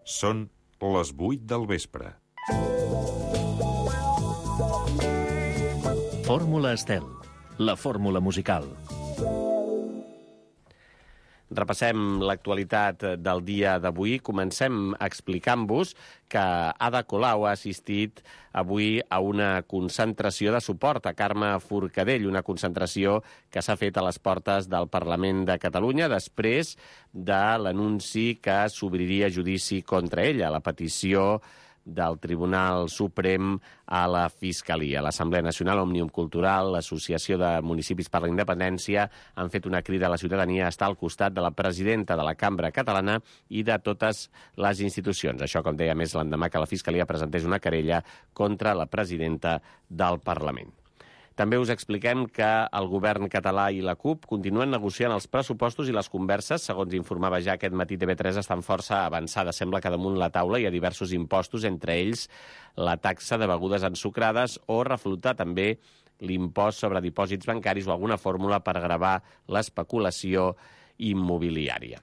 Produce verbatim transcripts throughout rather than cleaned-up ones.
Són les vuit del vespre. Fórmula Estel, la fórmula musical. Repassem l'actualitat del dia d'avui. Comencem explicant-vos que Ada Colau ha assistit avui a una concentració de suport a Carme Forcadell, una concentració que s'ha fet a les portes del Parlament de Catalunya després de l'anunci que s'obriria judici contra ella, la petició del Tribunal Suprem a la Fiscalia. L'Assemblea Nacional, Òmnium Cultural, l'Associació de Municipis per la Independència han fet una crida a la ciutadania a estar al costat de la presidenta de la Cambra Catalana i de totes les institucions. Això, com deia, més l'endemà que la Fiscalia presentés una querella contra la presidenta del Parlament. També us expliquem que el govern català i la CUP continuen negociant els pressupostos i les converses, segons informava ja aquest matí T V tres, estan força avançades. Sembla que damunt la taula hi ha diversos impostos, entre ells la taxa de begudes ensucrades o reflotar també l'impost sobre dipòsits bancaris o alguna fórmula per gravar l'especulació immobiliària.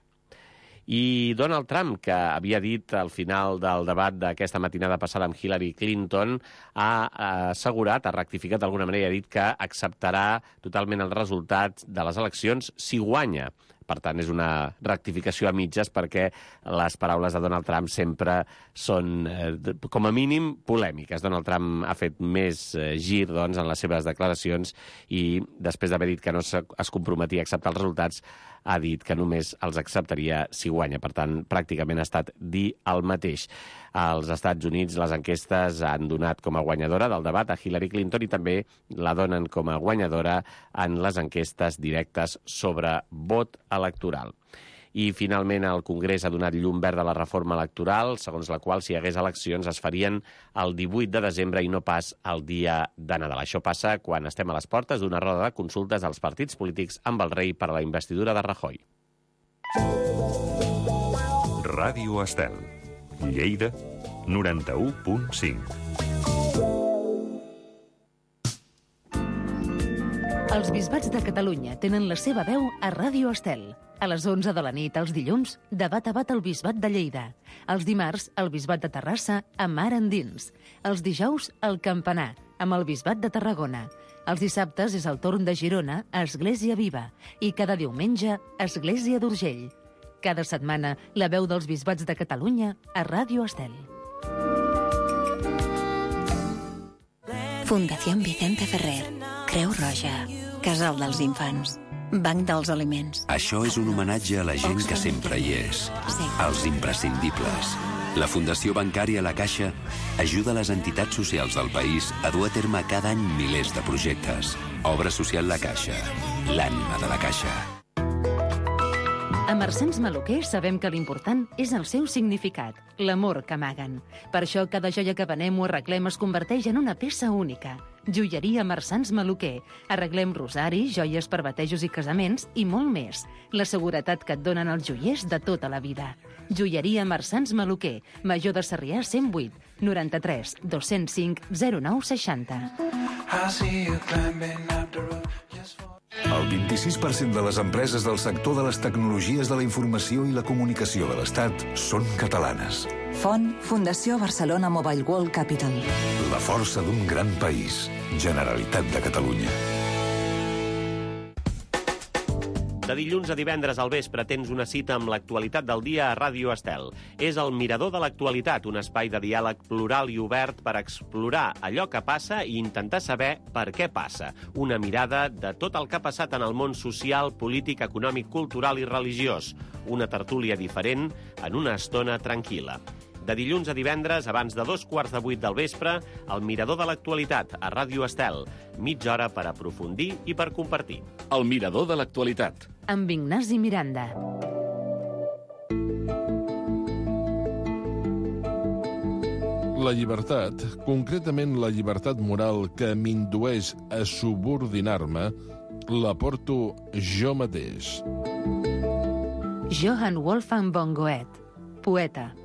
I Donald Trump, que havia dit al final del debat d'aquesta matinada passada amb Hillary Clinton, ha assegurat, ha rectificat d'alguna manera i ha dit que acceptarà totalment els resultats de les eleccions si guanya. Per tant, és una rectificació a mitges perquè les paraules de Donald Trump sempre són, eh, com a mínim, polèmiques. Donald Trump ha fet més eh, gir doncs, en les seves declaracions i després d'haver dit que no es comprometia a acceptar els resultats, ha dit que només els acceptaria si guanya. Per tant, pràcticament ha estat dir el mateix. Als Estats Units les enquestes han donat com a guanyadora del debat a Hillary Clinton i també la donen com a guanyadora en les enquestes directes sobre vot electoral. I, finalment, el Congrés ha donat llum verda a la reforma electoral, segons la qual, si hi hagués eleccions, es farien el divuit de desembre i no pas el dia de Nadal. Això passa quan estem a les portes d'una roda de consultes als partits polítics amb el rei per a la investidura de Rajoy. Ràdio Estel, Lleida, noranta-u punt cinc. Els bisbats de Catalunya tenen la seva veu a Ràdio Estel. A les onze de la nit, els dilluns, debat a bat el bisbat de Lleida. Els dimarts, el bisbat de Terrassa, a Mar Endins. Els dijous, el Campanar, amb el bisbat de Tarragona. Els dissabtes és el torn de Girona, a Església Viva. I cada diumenge, Església d'Urgell. Cada setmana, la veu dels bisbats de Catalunya a Ràdio Estel. Fundació Vicente Ferrer, Creu Roja, Casal dels Infants, Banc dels Aliments. Això és un homenatge a la gent que sempre hi és, als imprescindibles. La Fundació Bancària La Caixa ajuda les entitats socials del país a dur a terme cada any milers de projectes. Obra social La Caixa, l'ànima de la Caixa. A Marsans Maluquer sabem que l'important és el seu significat, l'amor que amaguen. Per això cada joia que venem o arreglem es converteix en una peça única. Joieria Marsans Maluquer. Arreglem rosaris, joies per batejos i casaments i molt més. La seguretat que et donen els joiers de tota la vida. Joieria Marsans Maluquer. Major de Sarrià cent vuit, noranta-tres, dos-cents cinc, zero nou seixanta. El vint-i-sis per cent de les empreses del sector de les tecnologies de la informació i la comunicació de l'Estat són catalanes. Font Fundació Barcelona Mobile World Capital. La força d'un gran país. Generalitat de Catalunya. De dilluns a divendres al vespre tens una cita amb l'actualitat del dia a Ràdio Estel. És el Mirador de l'Actualitat, un espai de diàleg plural i obert per explorar allò que passa i intentar saber per què passa. Una mirada de tot el que ha passat en el món social, polític, econòmic, cultural i religiós. Una tertúlia diferent en una estona tranquil·la. De dilluns a divendres, abans de dos quarts de vuit del vespre, el Mirador de l'Actualitat, a Ràdio Estel. Mitja hora per aprofundir i per compartir. El Mirador de l'Actualitat. Amb Ignasi Miranda. La llibertat, concretament la llibertat moral que m'indueix a subordinar-me, la porto jo mateix. Johann Wolfgang von Goethe, poeta.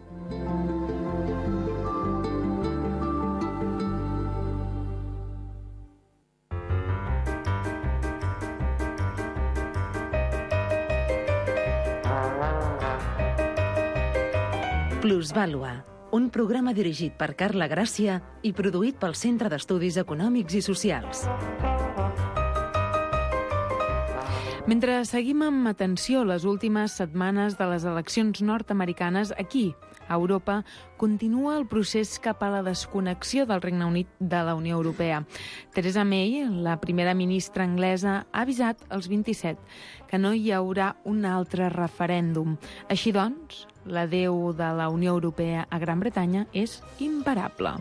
Plusvàlua, un programa dirigit per Carla Gràcia i produït pel Centre d'Estudis Econòmics i Socials. Mentre seguim amb atenció les últimes setmanes de les eleccions nord-americanes, aquí, a Europa, continua el procés cap a la desconnexió del Regne Unit de la Unió Europea. Theresa May, la primera ministra anglesa, ha avisat els vint-i-set que no hi haurà un altre referèndum. Així doncs, l'adeu de la Unió Europea a Gran Bretanya és imparable.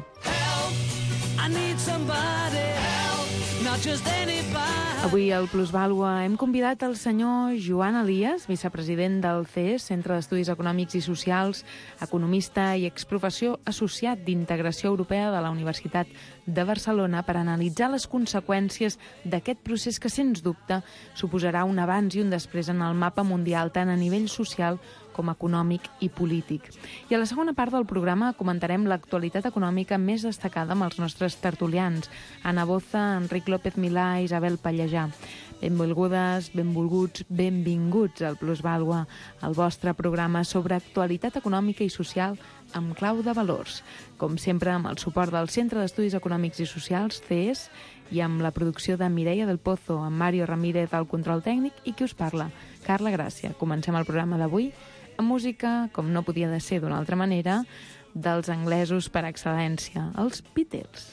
Avui al Plusvàlua hem convidat el senyor Joan Elias, vicepresident del C E S, Centre d'Estudis Econòmics i Socials, economista i exprofessor associat d'Integració Europea de la Universitat de Barcelona, per analitzar les conseqüències d'aquest procés que, sens dubte, suposarà un abans i un després en el mapa mundial, tant a nivell social com econòmic i polític. I a la segona part del programa comentarem l'actualitat econòmica més destacada amb els nostres tertulians, Anna Boza, Enric López Milà i Isabel Pallejà. Benvolgudes, benvolguts, benvinguts al Plusvàlua, el vostre programa sobre actualitat econòmica i social amb clau de valors. Com sempre, amb el suport del Centre d'Estudis Econòmics i Socials, C E S, i amb la producció de Mireia del Pozo, amb Mario Ramírez al control tècnic i qui us parla, Carla Gràcia. Comencem el programa d'avui amb música, com no podia de ser d'una altra manera, dels anglesos per excel·lència, els Beatles.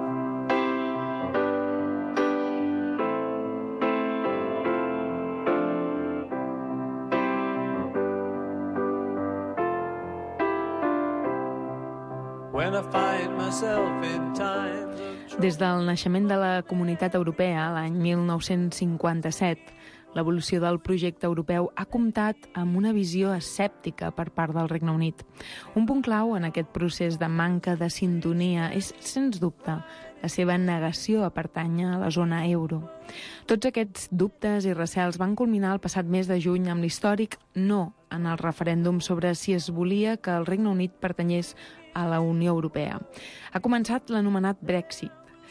Des del naixement de la Comunitat Europea, l'any mil nou-cents cinquanta-set, l'evolució del projecte europeu ha comptat amb una visió escèptica per part del Regne Unit. Un punt clau en aquest procés de manca de sintonia és, sens dubte, la seva negació a pertànyer a la zona euro. Tots aquests dubtes i recels van culminar el passat mes de juny amb l'històric no en el referèndum sobre si es volia que el Regne Unit pertanyés a la Unió Europea. Ha començat l'anomenat Brexit.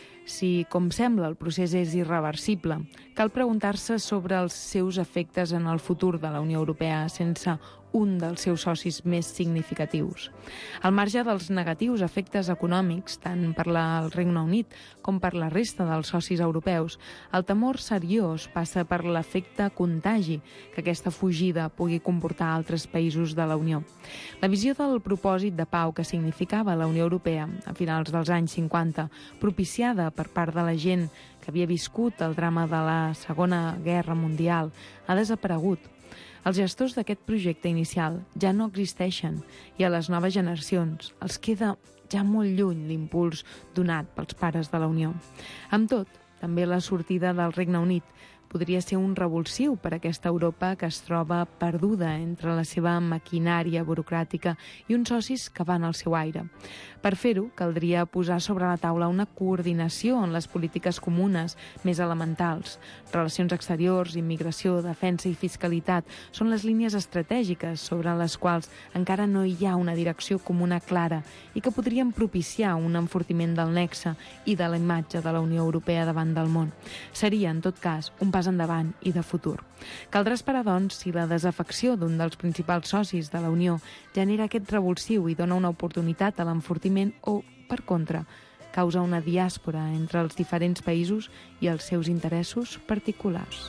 Si, com sembla, el procés és irreversible, cal preguntar-se sobre els seus efectes en el futur de la Unió Europea sense un dels seus socis més significatius. Al marge dels negatius efectes econòmics, tant per al Regne Unit com per la resta dels socis europeus, el temor seriós passa per l'efecte contagi que aquesta fugida pugui comportar a altres països de la Unió. La visió del propòsit de pau que significava la Unió Europea a finals dels anys cinquanta, propiciada per part de la gent que havia viscut el drama de la Segona Guerra Mundial, ha desaparegut. Els gestors d'aquest projecte inicial ja no existeixen i a les noves generacions els queda ja molt lluny l'impuls donat pels pares de la Unió. Amb tot, també la sortida del Regne Unit podria ser un revulsiu per a aquesta Europa que es troba perduda entre la seva maquinària burocràtica i uns socis que van al seu aire. Per fer-ho, caldria posar sobre la taula una coordinació en les polítiques comunes més elementals. Relacions exteriors, immigració, defensa i fiscalitat són les línies estratègiques sobre les quals encara no hi ha una direcció comuna clara i que podrien propiciar un enfortiment del nexe i de la imatge de la Unió Europea davant del món. Seria, en tot cas, un pas endavant i de futur. Caldrà esperar, doncs, si la desafecció d'un dels principals socis de la Unió genera aquest revulsiu i dona una oportunitat a l'enfortiment o, per contra, causa una diàspora entre els diferents països i els seus interessos particulars.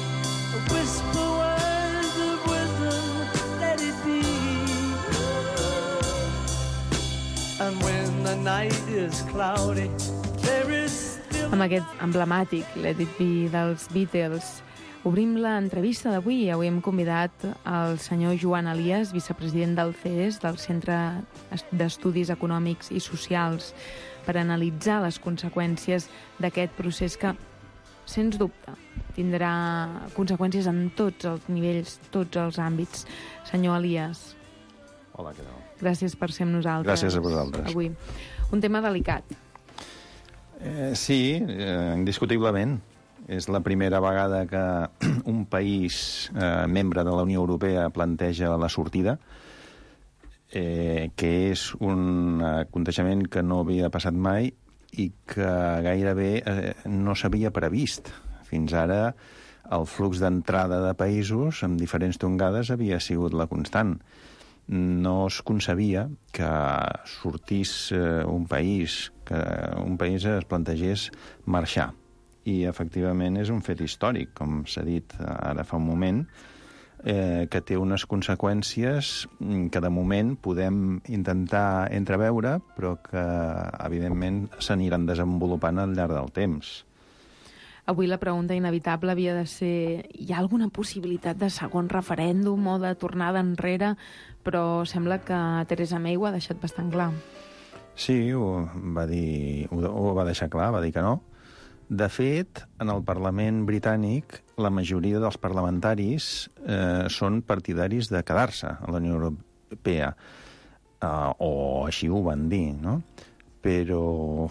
Amb aquest emblemàtic Let It Be dels Beatles, obrim l'entrevista d'avui. Avui hem convidat el senyor Joan Elias, vicepresident del C E S, del Centre d'Estudis Econòmics i Socials, per analitzar les conseqüències d'aquest procés que, sens dubte, tindrà conseqüències en tots els nivells, tots els àmbits. Senyor Elias. Hola, què tal? Gràcies per ser amb nosaltres. Gràcies a vosaltres. Avui. Un tema delicat. Eh, sí, eh, indiscutiblement. És la primera vegada que un país eh, membre de la Unió Europea planteja la sortida, eh, que és un aconteixement que no havia passat mai i que gairebé eh, no s'havia previst. Fins ara el flux d'entrada de països amb diferents tongades havia sigut la constant. no es concebia que sortís eh, un país, que un país es plantegés marxar. I, efectivament, és un fet històric, com s'ha dit ara fa un moment, eh, que té unes conseqüències que, de moment, podem intentar entreveure, però que, evidentment, s'aniran desenvolupant al llarg del temps. Avui la pregunta inevitable havia de ser: hi ha alguna possibilitat de segon referèndum o de tornada enrere? Però sembla que Theresa May ho ha deixat bastant clar. Sí, ho va dir, ho, ho va deixar clar, va dir que no. De fet, en el Parlament britànic, la majoria dels parlamentaris eh, són partidaris de quedar-se a la Unió Europea, eh, o així ho van dir, no? Però,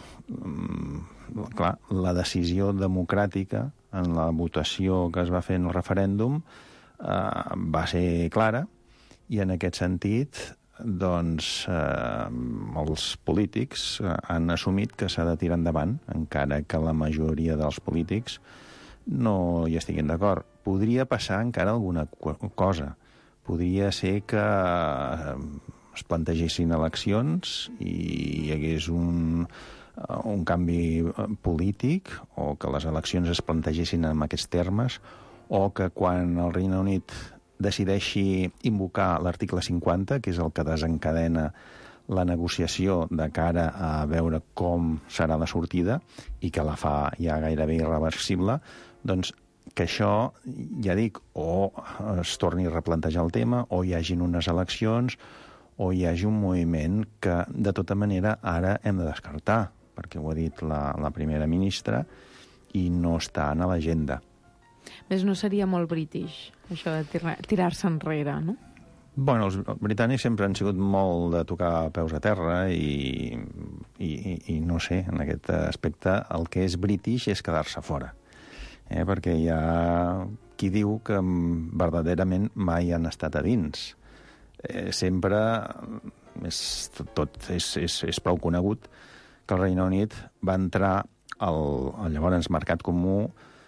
mm, clar, la decisió democràtica en la votació que es va fer en el referèndum eh, va ser clara, i en aquest sentit, doncs, eh, els polítics han assumit que s'ha de tirar endavant, encara que la majoria dels polítics no hi estiguin d'acord. Podria passar encara alguna cosa. Podria ser que es plantegessin eleccions i hi hagués un, un canvi polític, o que les eleccions es plantegessin en aquests termes, o que quan el Regne Unit decideixi invocar l'article cinquanta, que és el que desencadena la negociació de cara a veure com serà la sortida, i que la fa ja gairebé irreversible, doncs que això, ja dic, o es torni a replantejar el tema, o hi hagin unes eleccions, o hi hagi un moviment que, de tota manera, ara hem de descartar, perquè ho ha dit la, la primera ministra, i no està en l'agenda. Més no seria molt british, això de tirar-se enrere, no? Bueno, els britànics sempre han sigut molt de tocar peus a terra i, i, i no sé, en aquest aspecte el que és british és quedar-se fora. Eh? Perquè hi ha qui diu que verdaderament mai han estat a dins. Eh, sempre és, tot és, és, és prou conegut que el Regne Unit va entrar al, al llavors mercat comú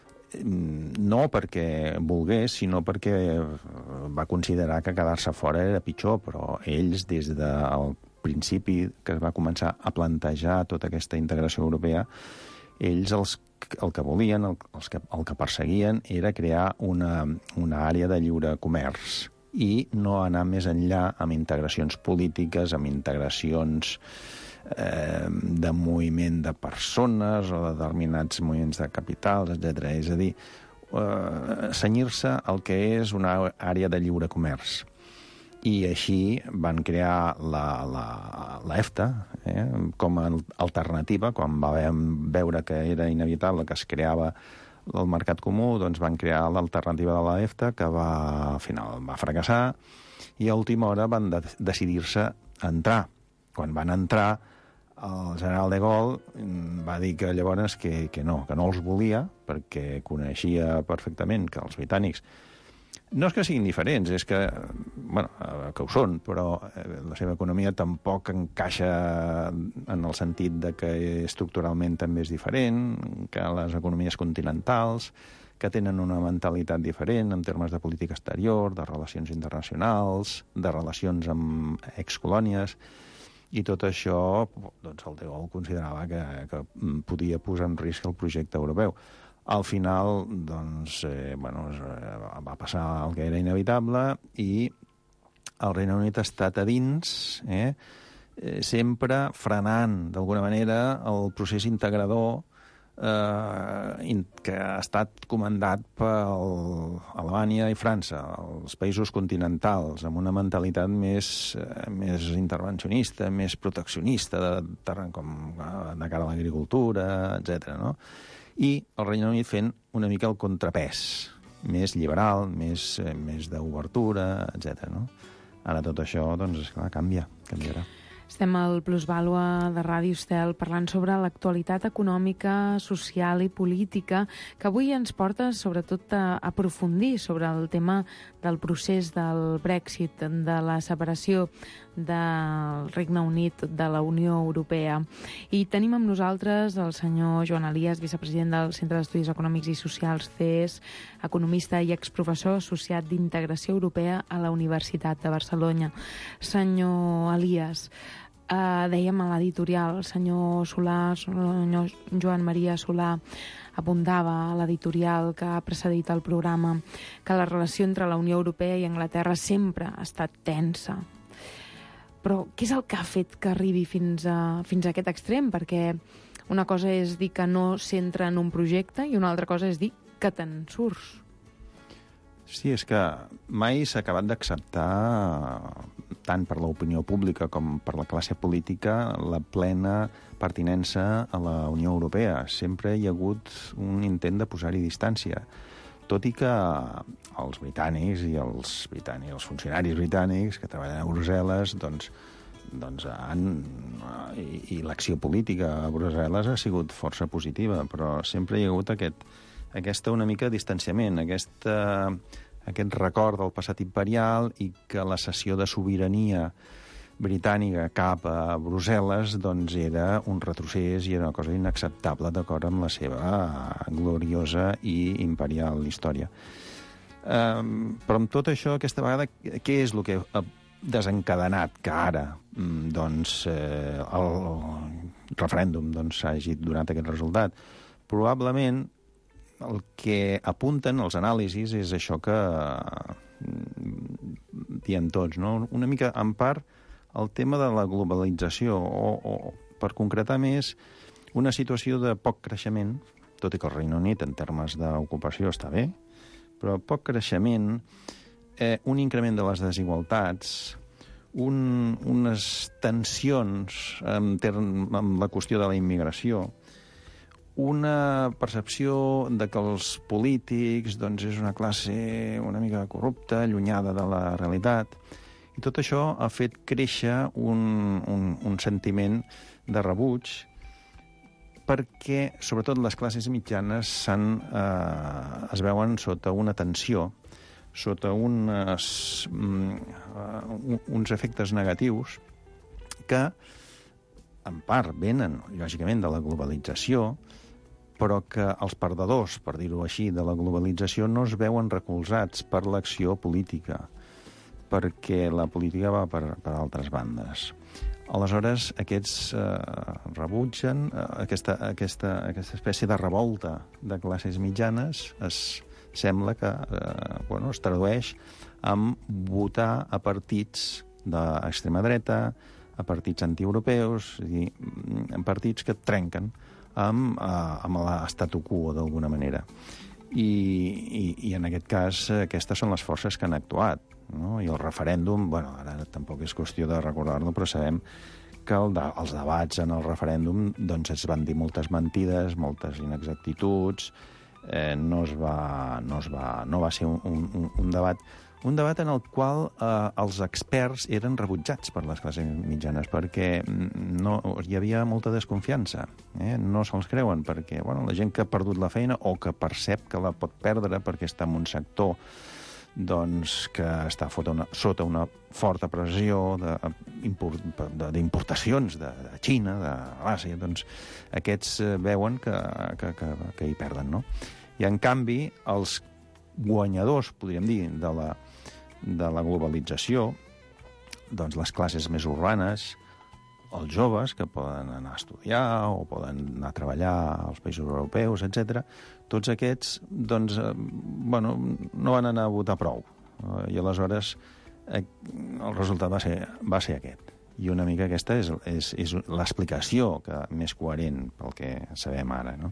no perquè volgués, sinó perquè va considerar que quedar-se fora era pitjor, però ells, des del principi que es va començar a plantejar tota aquesta integració europea, ells els, el que volien, el, els que, el que perseguien, era crear una, una àrea de lliure comerç i no anar més enllà amb integracions polítiques, amb integracions eh, de moviment de persones o de determinats moviments de capitals, etcètera. És a dir, eh, cenyir-se al que és una àrea de lliure comerç. I així van crear la, la, la EFTA eh, com a alternativa. Quan vam veure que era inevitable que es creava el mercat comú, doncs van crear l'alternativa de la EFTA, que va, al final va fracassar, i a última hora van de, decidir-se a entrar. Quan van entrar, el general de Gaulle va dir que llavors que, que no, que no els volia, perquè coneixia perfectament que els britànics no és que siguin diferents, és que, bueno, que ho són, però la seva economia tampoc encaixa en el sentit de que estructuralment també és diferent, que les economies continentals, que tenen una mentalitat diferent en termes de política exterior, de relacions internacionals, de relacions amb excolònies, i tot això, doncs el de Gaulle considerava que, que podia posar en risc el projecte europeu. Al final, doncs, eh, bueno, va passar el que era inevitable i el Regne Unit ha estat a dins, eh, sempre frenant, d'alguna manera, el procés integrador eh, que ha estat comandat per Alemanya i França, els països continentals, amb una mentalitat més, eh, més intervencionista, més proteccionista, de, com, de cara a l'agricultura, etcètera, no? I el Regne Unit fent una mica el contrapès, més liberal, més, eh, més d'obertura, etcètera, no? Ara tot això, doncs, esclar, canvia, canviarà. Estem al Plusvàlua de Ràdio Estel parlant sobre l'actualitat econòmica, social i política, que avui ens porta sobretot a aprofundir sobre el tema del procés del Brexit, de la separació del Regne Unit de la Unió Europea. I tenim amb nosaltres el senyor Joan Elias, vicepresident del Centre d'Estudis Econòmics i Socials C E S, economista i exprofessor associat d'Integració Europea a la Universitat de Barcelona. Senyor Elias, eh, dèiem a l'editorial, el senyor Solà, el senyor Joan Maria Solà, apuntava a l'editorial que ha precedit el programa que la relació entre la Unió Europea i Anglaterra sempre ha estat tensa. Però què és el que ha fet que arribi fins a, fins a aquest extrem? Perquè una cosa és dir que no s'entra en un projecte i una altra cosa és dir que te'n surts. Sí, és que mai s'ha acabat d'acceptar, tant per l'opinió pública com per la classe política, la plena pertinença a la Unió Europea. Sempre hi ha hagut un intent de posar-hi distància, tot i que els britànics i els, britànics, els funcionaris britànics que treballen a Brussel·les, doncs, doncs han, i, i l'acció política a Brussel·les ha sigut força positiva, però sempre hi ha hagut aquest, aquesta una mica distanciament, aquesta, aquest record del passat imperial i que la cessió de sobirania britànica cap a Brussel·les doncs era un retrocés i era una cosa inacceptable d'acord amb la seva gloriosa i imperial història. Um, però amb tot això, aquesta vegada, què és el que ha desencadenat que ara doncs, eh, el referèndum doncs, hagi donat aquest resultat? Probablement el que apunten els anàlisis és això que diem tots, no? Una mica, en part, el tema de la globalització, o, o per concretar més, una situació de poc creixement, tot i que el Regne Unit en termes d'ocupació està bé, però poc creixement, eh, un increment de les desigualtats, un, unes tensions en, term, en la qüestió de la immigració, una percepció de que els polítics doncs, és una classe una mica corrupta, allunyada de la realitat. I tot això ha fet créixer un, un, un sentiment de rebuig perquè, sobretot, les classes mitjanes s'han, eh, es veuen sota una tensió, sota unes, uh, uns efectes negatius que, en part, venen, lògicament, de la globalització, però que els perdedors, per dir-ho així, de la globalització no es veuen recolzats per l'acció política, perquè la política va per, per altres bandes. Aleshores, aquests eh, rebutgen, eh, aquesta, aquesta, aquesta espècie de revolta de classes mitjanes es sembla que eh, bueno, es tradueix en votar a partits d'extrema dreta, a partits antieuropeus, és a dir, en partits que trenquen amb, eh, amb l'statu quo, d'alguna manera. I, i, I en aquest cas, aquestes són les forces que han actuat. No? I el referèndum, bueno, ara tampoc és qüestió de recordar-lo, però sabem que el de, els debats en el referèndum doncs es van dir moltes mentides, moltes inexactituds, eh, no, es va, no, es va, no va ser un, un, un debat un debat en el qual eh, els experts eren rebutjats per les classes mitjanes perquè no, hi havia molta desconfiança. Eh? No se'ls creuen perquè bueno, la gent que ha perdut la feina o que percep que la pot perdre perquè està en un sector doncs, que està una, sota una forta pressió d'importacions de, de, de Xina, de l'Àsia, doncs aquests veuen que, que, que, que hi perden, no? I, en canvi, els guanyadors, podríem dir, de la, de la globalització, doncs les classes més urbanes, els joves que poden anar a estudiar o poden anar a treballar als països europeus, etcètera, tots aquests doncs, eh, bueno, no van anar a votar prou. Eh, I aleshores eh, el resultat va ser, va ser aquest. I una mica aquesta és, és, és l'explicació que, més coherent pel que sabem ara, no?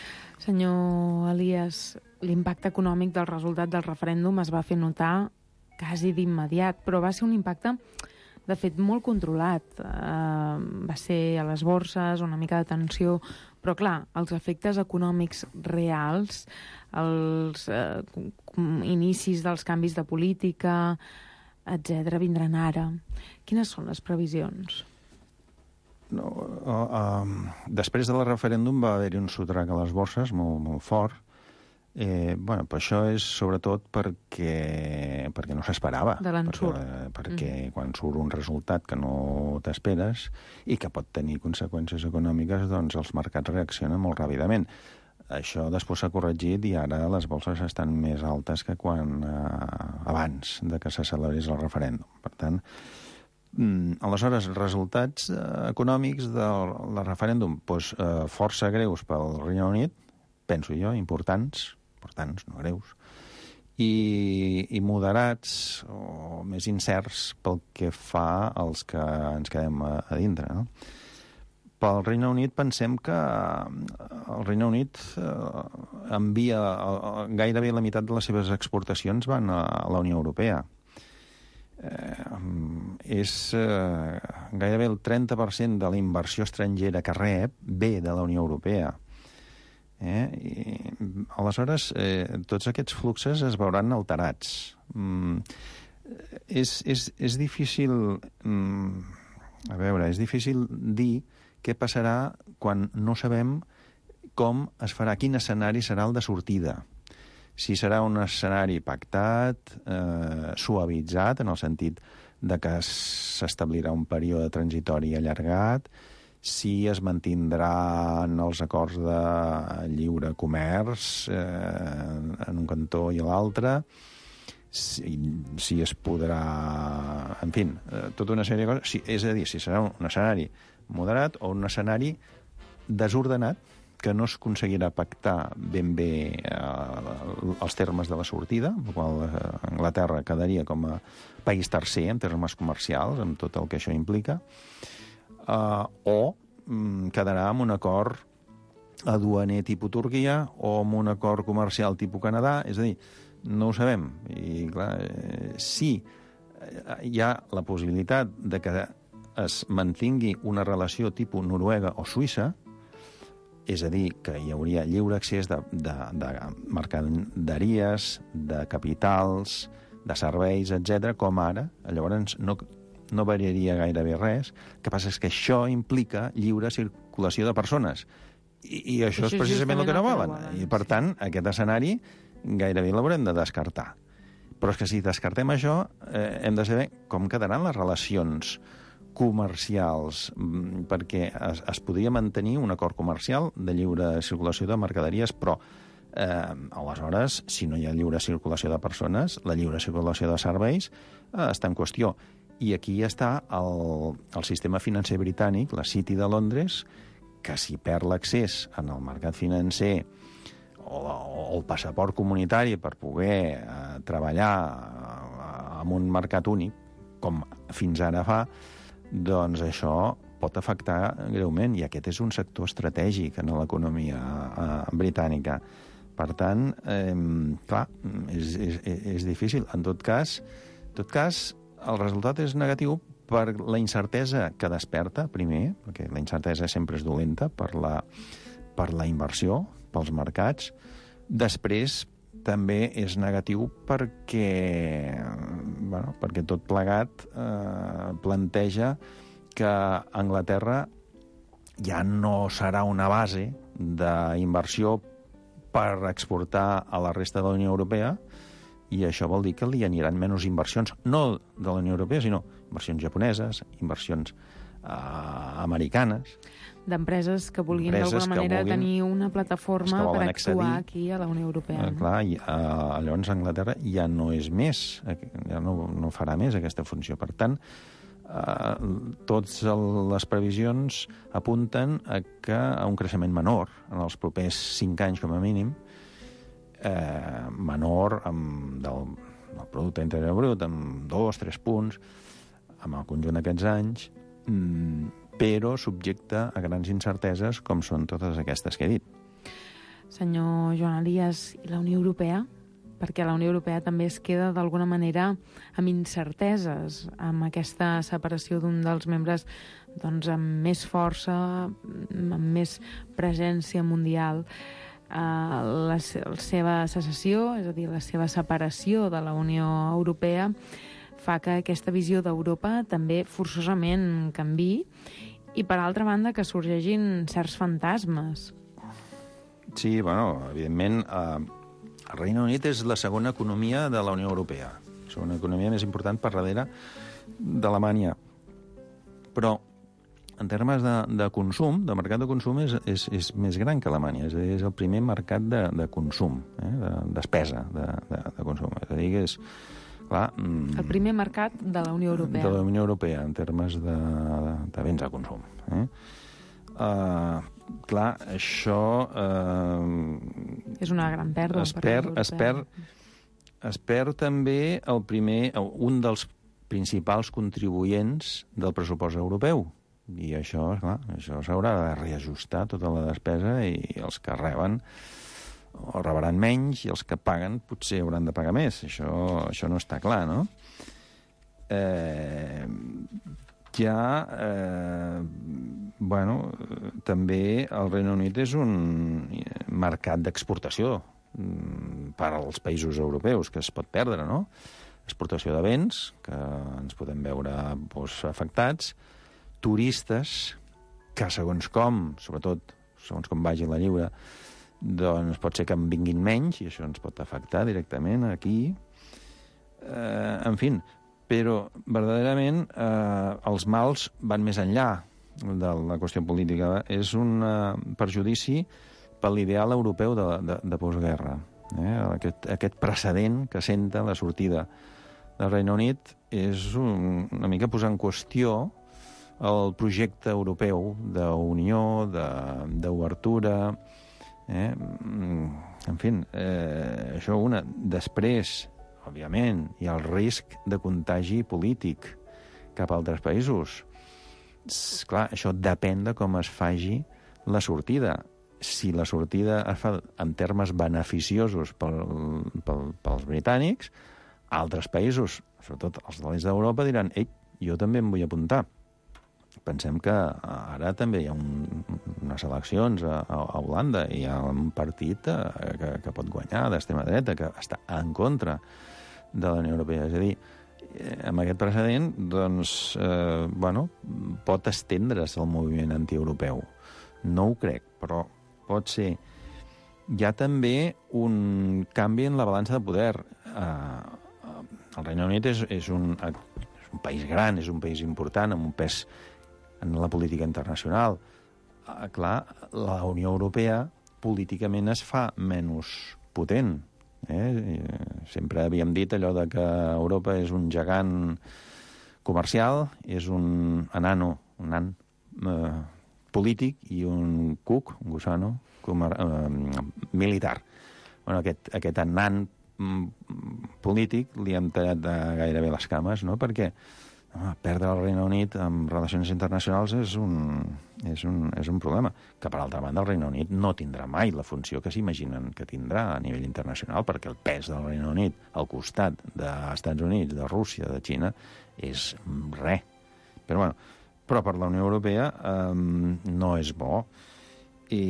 Senyor Elias, l'impacte econòmic del resultat del referèndum es va fer notar quasi d'immediat, però va ser un impacte, de fet, molt controlat. Uh, va ser a les borses, una mica de tensió, però, clar, els efectes econòmics reals, els uh, inicis dels canvis de política, etcètera, vindran ara. Quines són les previsions? No, uh, uh, després del referèndum va haver-hi un sotrac a les borses molt, molt fort. Eh, bueno, però això és sobretot perquè, perquè no s'esperava. De l'ensurt. Perquè, perquè mm. quan surt un resultat que no t'esperes i que pot tenir conseqüències econòmiques, doncs els mercats reaccionen molt ràpidament. Això després s'ha corregit i ara les bolses estan més altes que quan eh, abans de que se celebrés el referèndum. Per tant, mm, aleshores, resultats eh, econòmics del, del referèndum doncs, eh, força greus pel Regne Unit, penso jo, importants, importants, no greus, i, i moderats o més incerts pel que fa als que ens quedem a, a dintre, no? Pel Regne Unit pensem que el Regne Unit eh, envia eh, gairebé la meitat de les seves exportacions van a, a la Unió Europea. Eh, és eh, gairebé el trenta per cent de la inversió estrangera que rep ve de la Unió Europea. Eh? I, aleshores, eh, tots aquests fluxes es veuran alterats. Mm, és, és, és difícil... Mm, a veure, és difícil dir què passarà quan no sabem com es farà, quin escenari serà el de sortida. Si serà un escenari pactat, eh, suavitzat, en el sentit de que s'establirà un període transitori allargat, si es mantindran els acords de lliure comerç eh, en un cantó i a l'altre, si, si es podrà... En fi, eh, tota una sèrie de coses. Si, és a dir, si serà un escenari moderat o un escenari desordenat que no es aconseguirà pactar ben bé eh, els termes de la sortida, el qual eh, Anglaterra quedaria com a país tercer en termes comercials, amb tot el que això implica, Uh, o mm, quedarà amb un acord aduaner tipus Turquia o amb un acord comercial tipus Canadà, és a dir, no ho sabem. I, clar, eh, sí, hi ha la possibilitat de que es mantingui una relació tipus Noruega o Suïssa, és a dir, que hi hauria lliure accés de, de, de mercaderies, de capitals, de serveis, etcètera, com ara. Llavors, no... no variaria gairebé res. El que passa és que això implica lliure circulació de persones. I, i això, això és precisament el que no volen. I, per tant, aquest escenari gairebé l'haurem de descartar. Però és que si descartem això, eh, hem de saber com quedaran les relacions comercials, perquè es, es podria mantenir un acord comercial de lliure circulació de mercaderies, però eh, aleshores, si no hi ha lliure circulació de persones, la lliure circulació de serveis eh, està en qüestió. I aquí està el, el sistema financer britànic, la City de Londres, que si perd l'accés en el mercat financer o, o el passaport comunitari per poder eh, treballar eh, en un mercat únic, com fins ara fa, doncs això pot afectar greument, i aquest és un sector estratègic en l'economia eh, britànica. Per tant, eh, clar, és, és, és difícil. En tot cas, en tot cas, el resultat és negatiu per la incertesa que desperta, primer, perquè la incertesa sempre és dolenta per la, per la inversió, pels mercats. Després, també és negatiu perquè, bueno, perquè tot plegat eh, planteja que Anglaterra ja no serà una base d'inversió per exportar a la resta de la Unió Europea, i això vol dir que li aniran menys inversions, no de la Unió Europea, sinó inversions japoneses, inversions eh, americanes. D'empreses que vulguin d'alguna manera vulguin, tenir una plataforma per actuar accedir, aquí a la Unió Europea. Eh, clar, i, eh, llavors Anglaterra ja no és més, ja no, no farà més aquesta funció. Per tant, eh, totes les previsions apunten a, que, a un creixement menor en els propers cinc anys com a mínim, Eh, menor amb del, del producte interior brut, amb dos, tres punts, amb el conjunt d'aquests anys, mm, però subjecte a grans incerteses com són totes aquestes que he dit. Senyor Joan Elias, i la Unió Europea? Perquè la Unió Europea també es queda d'alguna manera amb incerteses, amb aquesta separació d'un dels membres doncs, amb més força, amb més presència mundial. Uh, la, la seva secessió, és a dir, la seva separació de la Unió Europea, fa que aquesta visió d'Europa també forçosament canviï, i per altra banda que sorgeixin certs fantasmes. Sí, bueno, evidentment, eh, El Regne Unit és la segona economia de la Unió Europea. La segona economia més important per darrere d'Alemanya. Però, en termes de, de consum, de mercat de consum, és, és, és més gran que Alemanya. És a dir, és el primer mercat de, de consum, eh? de despesa de, de, de consum. És a dir, que és... Clar, el primer mercat de la Unió Europea. De la Unió Europea, en termes de, de, de béns de consum. Eh? Uh, clar, això... Uh, és una gran pèrdua. Es perd, es perd, es perd també el primer, un dels principals contribuents del pressupost europeu. I això, clar, això s'haurà de reajustar tota la despesa i els que reben o rebran menys i els que paguen potser hauran de pagar més. Això, això no està clar, no? Eh, ja, eh, bueno, també el Regne Unit és un mercat d'exportació per als països europeus que es pot perdre, no? Exportació de béns, que ens podem veure doncs, afectats, turistes, que segons com, sobretot segons com vagi la lliure, doncs pot ser que en vinguin menys i això ens pot afectar directament aquí. Eh, en fi, però verdaderament eh, els mals van més enllà de la qüestió política. És un eh, perjudici per l'ideal europeu de, de, de postguerra. Eh? Aquest, aquest precedent que senta la sortida del Regne Unit és un, una mica posar en qüestió el projecte europeu d'unió, d'obertura. Eh? En fi, eh, això una. Després, òbviament, hi ha el risc de contagi polític cap a altres països. Clar, això depèn de com es faci la sortida. Si la sortida es fa en termes beneficiosos pel, pel, pels britànics, altres països, sobretot els de l'est d'Europa, diran «Ei, jo també em vull apuntar». Pensem que ara també hi ha un, unes eleccions a, a Holanda i hi ha un partit que, que pot guanyar d'extrema dreta, que està en contra de la Unió Europea. És a dir, amb aquest precedent, doncs, eh, bueno, pot estendre's el moviment antieuropeu. No ho crec, però pot ser. Hi ha també un canvi en la balança de poder. Eh, el Regne Unit és, és, un, és un país gran, és un país important, amb un pes en la política internacional. Ah, clar, la Unió Europea políticament es fa menys potent. Eh? Sempre havíem dit allò de que Europa és un gegant comercial, és un enano, un nan eh, polític i un cuc, un gusano, comer, eh, militar. Bueno, aquest, aquest enan polític li hem tallat de gairebé les cames, no? Perquè home, perdre el Regne Unit en relacions internacionals és un, és, un, és un problema. Que, per altra banda, el Regne Unit no tindrà mai la funció que s'imaginen que tindrà a nivell internacional, perquè el pes del Regne Unit al costat dels Estats Units, de Rússia, de Xina, és res. Però, bueno, però per la Unió Europea eh, no és bo. I,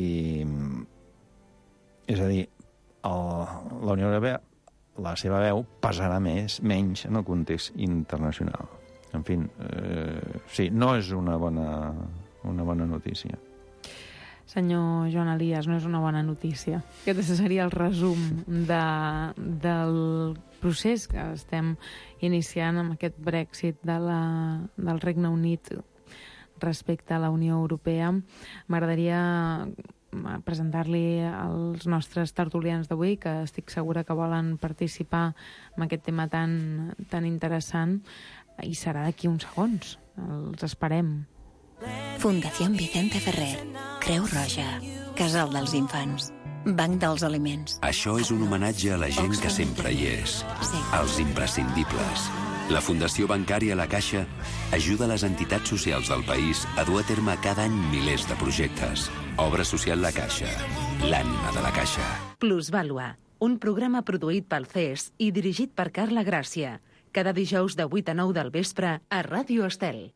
és a dir, el, la Unió Europea, la seva veu pesarà més, menys en el context internacional. En fi, eh, sí, no és una bona, una bona notícia. Senyor Joan Elias, no és una bona notícia. Aquest seria el resum de, del procés que estem iniciant amb aquest Brexit de la, del Regne Unit respecte a la Unió Europea. M'agradaria presentar-li als nostres tertulians d'avui, que estic segura que volen participar en aquest tema tan, tan interessant, i serà d'aquí uns segons. Els esperem. Fundació Vicente Ferrer, Creu Roja, Casal dels Infants, Banc dels Aliments. Això és un homenatge a la gent que sempre hi és, als imprescindibles. La Fundació Bancària La Caixa ajuda les entitats socials del país a dur a terme cada any milers de projectes. Obra social La Caixa, l'ànima de la Caixa. Plusvàlua, un programa produït pel C E S i dirigit per Carla Gràcia. Cada dijous de vuit a nou del vespre a Ràdio Estel.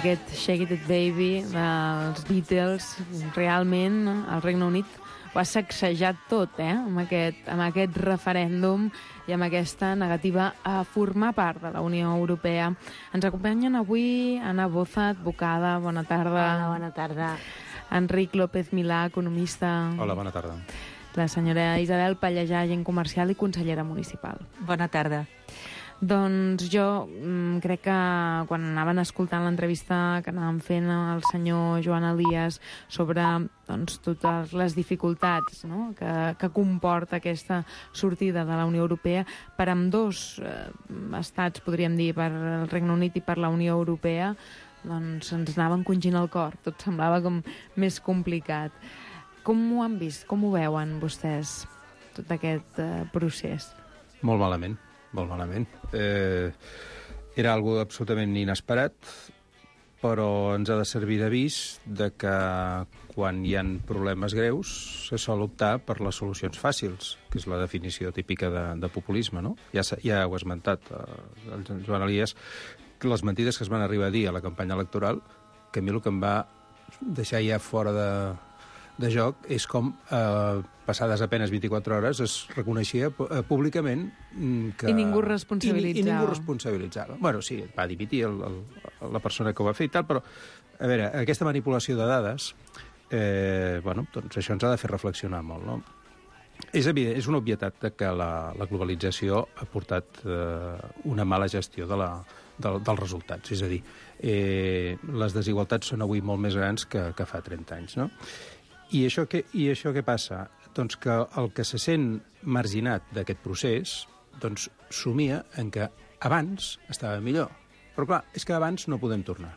aquest Shake It Baby dels Beatles, realment el Regne Unit ho ha sacsejat tot, eh? amb, aquest, amb aquest referèndum i amb aquesta negativa a formar part de la Unió Europea. Ens acompanyen avui Anna Boza, advocada. Bona tarda. Hola, bona tarda. Enric López Milà, economista. Hola, bona tarda. La senyora Isabel Pallejà, agent comercial i consellera municipal. Bona tarda. Doncs jo mm, crec que quan anaven escoltant l'entrevista que anàvem fent al senyor Joan Elias sobre doncs, totes les dificultats, no?, que, que comporta aquesta sortida de la Unió Europea, per ambdós eh, estats, podríem dir, per el Regne Unit i per la Unió Europea, doncs ens anaven congint el cor. Tot semblava com més complicat. Com ho han vist? Com ho veuen vostès, tot aquest eh, procés? Molt malament. Molt malament. Eh, era algo absolutament inesperat, però ens ha de servir d'avís de que quan hi ha problemes greus se sol optar per les solucions fàcils, que és la definició típica de, de populisme, no? Ja, ja ho ha esmentat eh, el Joan Elias, les mentides que es van arribar a dir a la campanya electoral, que a mi el que em va deixar ja fora de... de joc és com, eh, passades apenes vint-i-quatre hores, es reconeixia eh, públicament que... I ningú responsabilitzava. I, i ningú responsabilitzava. Bueno, sí, va dimitir el, el, la persona que ho va fer i tal, però, a veure, aquesta manipulació de dades, eh, bueno, doncs això ens ha de fer reflexionar molt, no? És evident, és una obvietat que la, la globalització ha portat eh, una mala gestió de la, de, dels resultats. És a dir, eh, les desigualtats són avui molt més grans que, que fa trenta anys, no? I això, què, I això què passa? Doncs que el que se sent marginat d'aquest procés doncs somia en que abans estava millor. Però clar, és que abans no podem tornar.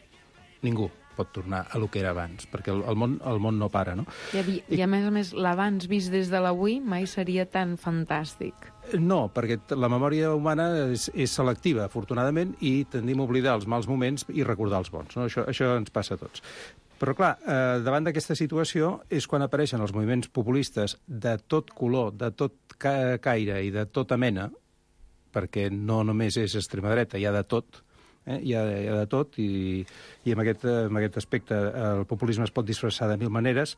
Ningú pot tornar a lo que era abans, perquè el, el, món, el món no para, no? I, I, I a més a més, l'abans vist des de l'avui mai seria tan fantàstic. No, perquè la memòria humana és, és selectiva, afortunadament, i tendim a oblidar els mals moments i recordar els bons, no? Això, això ens passa a tots. Però, clar, eh, davant d'aquesta situació és quan apareixen els moviments populistes de tot color, de tot ca caire i de tota mena, perquè no només és extrema dreta, hi ha de tot, eh? hi, ha, hi ha de tot, i, i en, aquest, en aquest aspecte el populisme es pot disfressar de mil maneres,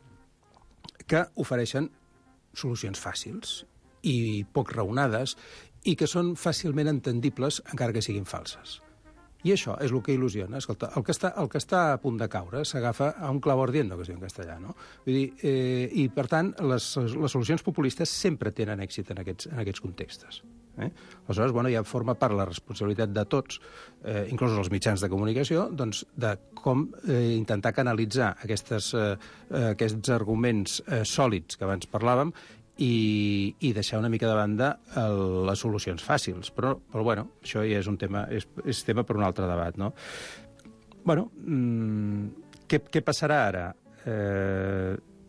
que ofereixen solucions fàcils i poc raonades i que són fàcilment entendibles encara que siguin falses. I això és el que il·lusiona. Escolta, el que està, el que està a punt de caure s'agafa a un clavo ardiendo, que es diu en castellà, no? Vull dir, eh, i, per tant, les, les solucions populistes sempre tenen èxit en aquests, en aquests contextes. Eh? Aleshores, bueno, ja forma part la responsabilitat de tots, eh, inclús els mitjans de comunicació, doncs, de com eh, intentar canalitzar aquestes, eh, aquests arguments eh, sòlids que abans parlàvem i, i deixar una mica de banda el, les solucions fàcils. Però, però bueno, això ja és un tema, és, és tema per un altre debat, no? Bueno, mmm, què, què passarà ara? Eh,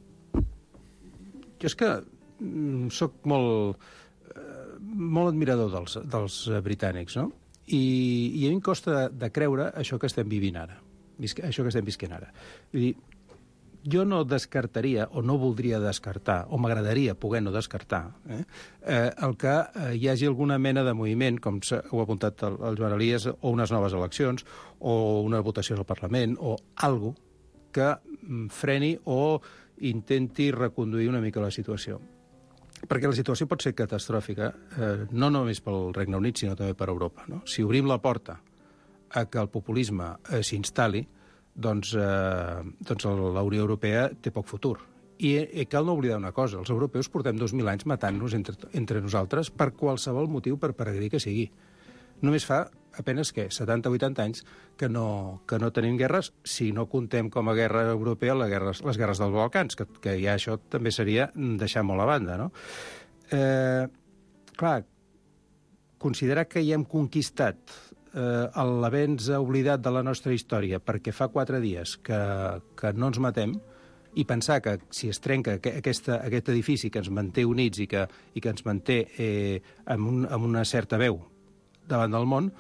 jo és que mm, soc molt, eh, molt admirador dels, dels britànics, no? I, i a mi em costa de, de creure això que estem vivint ara, això que estem visquent ara. Vull dir, jo no descartaria, o no voldria descartar, o m'agradaria poder no descartar, eh, eh, el que eh, hi hagi alguna mena de moviment, com ho ha apuntat el, el Joan Elias, o unes noves eleccions, o una votació al Parlament, o algo que freni o intenti reconduir una mica la situació. Perquè la situació pot ser catastròfica, eh, no només pel Regne Unit, sinó també per Europa, no? Si obrim la porta a que el populisme eh, s'instal·li, doncs, eh, doncs la Unió Europea té poc futur. I, i cal no oblidar una cosa, els europeus portem dos mil anys matant-nos entre, entre nosaltres per qualsevol motiu, per peregrí que sigui. Només fa apenes, què, setanta o vuitanta anys que no, que no tenim guerres, si no contem com a guerra europea les guerres, les guerres dels Balcans, que, que ja això també seria deixar molt a banda, no? Eh, clar, considerar que ja hem conquistat eh, l'avenç oblidat de la nostra història perquè fa quatre dies que, que no ens matem, i pensar que si es trenca aquesta, aquest edifici que ens manté units i que, i que ens manté eh, amb, un, amb una certa veu davant del món,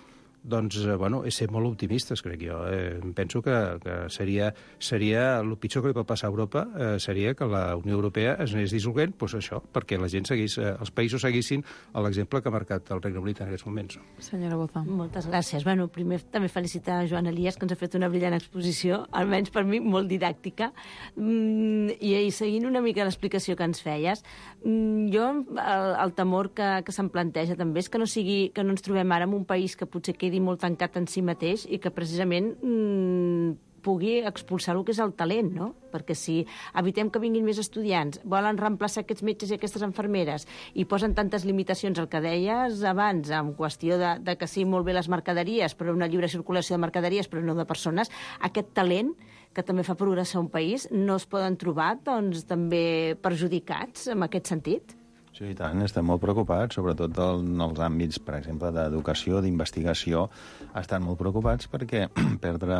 doncs, eh, bueno, és ser molt optimistes, crec jo. Eh, penso que, que seria, seria el pitjor que li pot passar a Europa eh, seria que la Unió Europea es anés dissolvent, doncs això, perquè la gent seguís, eh, els països seguissin l'exemple que ha marcat el Regne Unit en aquests moments. Senyora Boza. Moltes gràcies. Bueno, primer també felicitar a Joan Elias, que ens ha fet una brillant exposició, almenys per mi molt didàctica, mm, i, i seguint una mica l'explicació que ens feies, mm, jo el, el temor que, que se'm planteja també és que no sigui que no ens trobem ara en un país que potser quedi molt tancat en si mateix i que precisament mmm, pugui expulsar el que és el talent, no? Perquè si evitem que vinguin més estudiants, volen reemplaçar aquests metges i aquestes infermeres i posen tantes limitacions, el que deies abans, en qüestió de, de que sí, molt bé les mercaderies, però una lliure circulació de mercaderies, però no de persones, aquest talent que també fa progressar un país, no es poden trobar, doncs, també perjudicats en aquest sentit? Sí, i tant, estem molt preocupats, sobretot en els àmbits, per exemple, d'educació, d'investigació, estan molt preocupats perquè perdre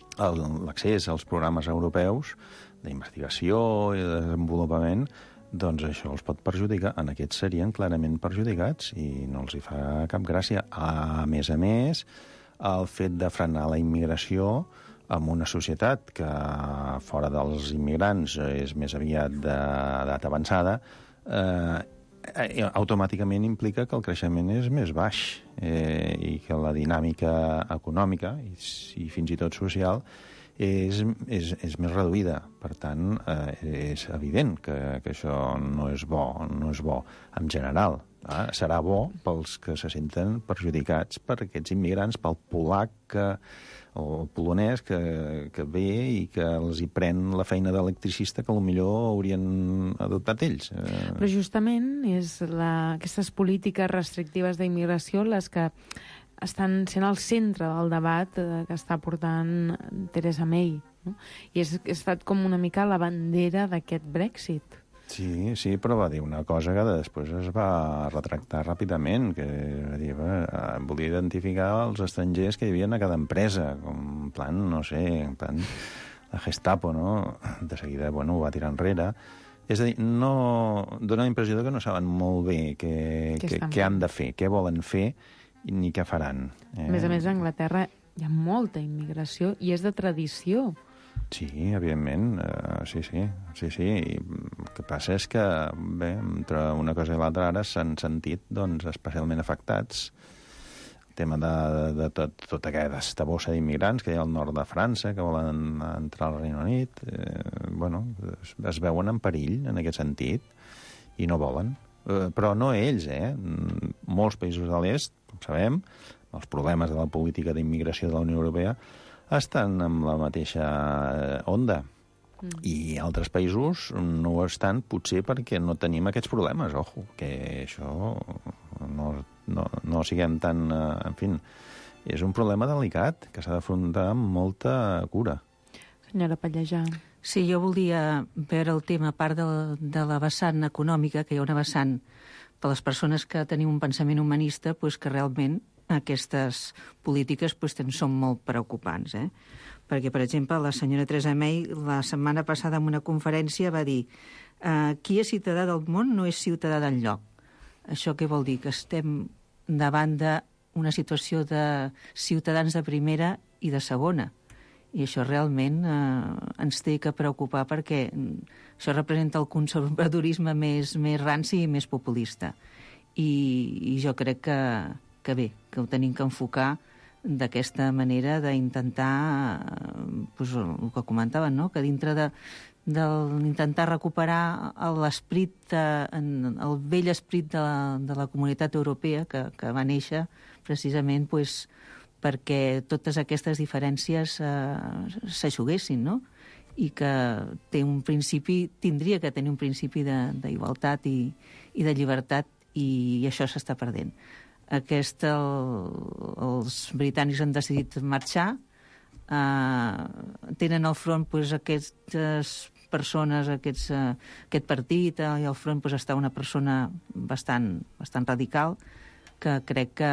l'accés als programes europeus d'investigació i de desenvolupament, doncs això els pot perjudicar. En aquests serien clarament perjudicats i no els hi fa cap gràcia. A més a més, el fet de frenar la immigració en una societat que fora dels immigrants és més aviat d'edat avançada, eh, automàticament implica que el creixement és més baix eh, i que la dinàmica econòmica i, i fins i tot social és, és, és més reduïda. Per tant, eh, és evident que, que això no és bo, no és bo en general. Eh? Serà bo pels que se senten perjudicats per aquests immigrants, pel polac que o el polonès que, que ve i que els hi pren la feina d'electricista que potser haurien adoptat ells. Però justament és la, aquestes polítiques restrictives d'immigració les que estan sent al centre del debat que està portant Theresa May. No? I és, ha estat com una mica la bandera d'aquest Brexit. Sí, sí, però va dir una cosa que després es va retractar ràpidament, que va dir, va, volia identificar els estrangers que hi havia a cada empresa, com en plan, no sé, en plan la Gestapo, no? De seguida, bueno, ho va tirar enrere. És a dir, no, dona la impressió que no saben molt bé què, què, què han de fer, què volen fer ni què faran. Eh? A més a més, a Anglaterra hi ha molta immigració i és de tradició. Sí, evidentment, uh, sí, sí, sí, sí. I el que passa és que, bé, entre una cosa i l'altra ara s'han sentit, doncs, especialment afectats. El tema de, de, de tot, tota aquesta bossa d'immigrants que hi ha al nord de França, que volen entrar al Regne Unit, eh, bueno, es, es veuen en perill en aquest sentit i no volen. Eh, però no ells, eh? Molts països de l'est, com sabem, els problemes de la política d'immigració de la Unió Europea estan amb la mateixa onda. Mm. I altres països no ho estan, potser perquè no tenim aquests problemes. Ojo, que això no, no, no siguem tan... En fi, és un problema delicat que s'ha d'afrontar amb molta cura. Senyora Pallejà. Sí, jo volia veure el tema, a part de, de la vessant econòmica, que hi ha una vessant per les persones que tenim un pensament humanista, pues que realment aquestes polítiques pues, són molt preocupants. Eh? Perquè, per exemple, la senyora Theresa May la setmana passada en una conferència va dir eh, qui és ciutadà del món no és ciutadà d'enlloc. Això què vol dir? Que estem davant d'una situació de ciutadans de primera i de segona. I això realment eh, ens té que preocupar perquè això representa el conservadorisme més, més ranci i més populista. I, i jo crec que que bé, que ho tenim que enfocar d'aquesta manera d'intentar, pues, el que comentaven, no? Que dintre de, d'intentar recuperar l'esperit, el vell esperit de la, de la comunitat europea que, que va néixer precisament pues, perquè totes aquestes diferències eh, s'aixuguessin, no? I que té un principi, tindria que tenir un principi d'igualtat i, i de llibertat i, i això s'està perdent. Aquest, el, els britànics han decidit marxar, eh, tenen al front pues, aquestes persones, aquests, eh, aquest partit, eh, i al front pues, està una persona bastant, bastant radical, que crec que,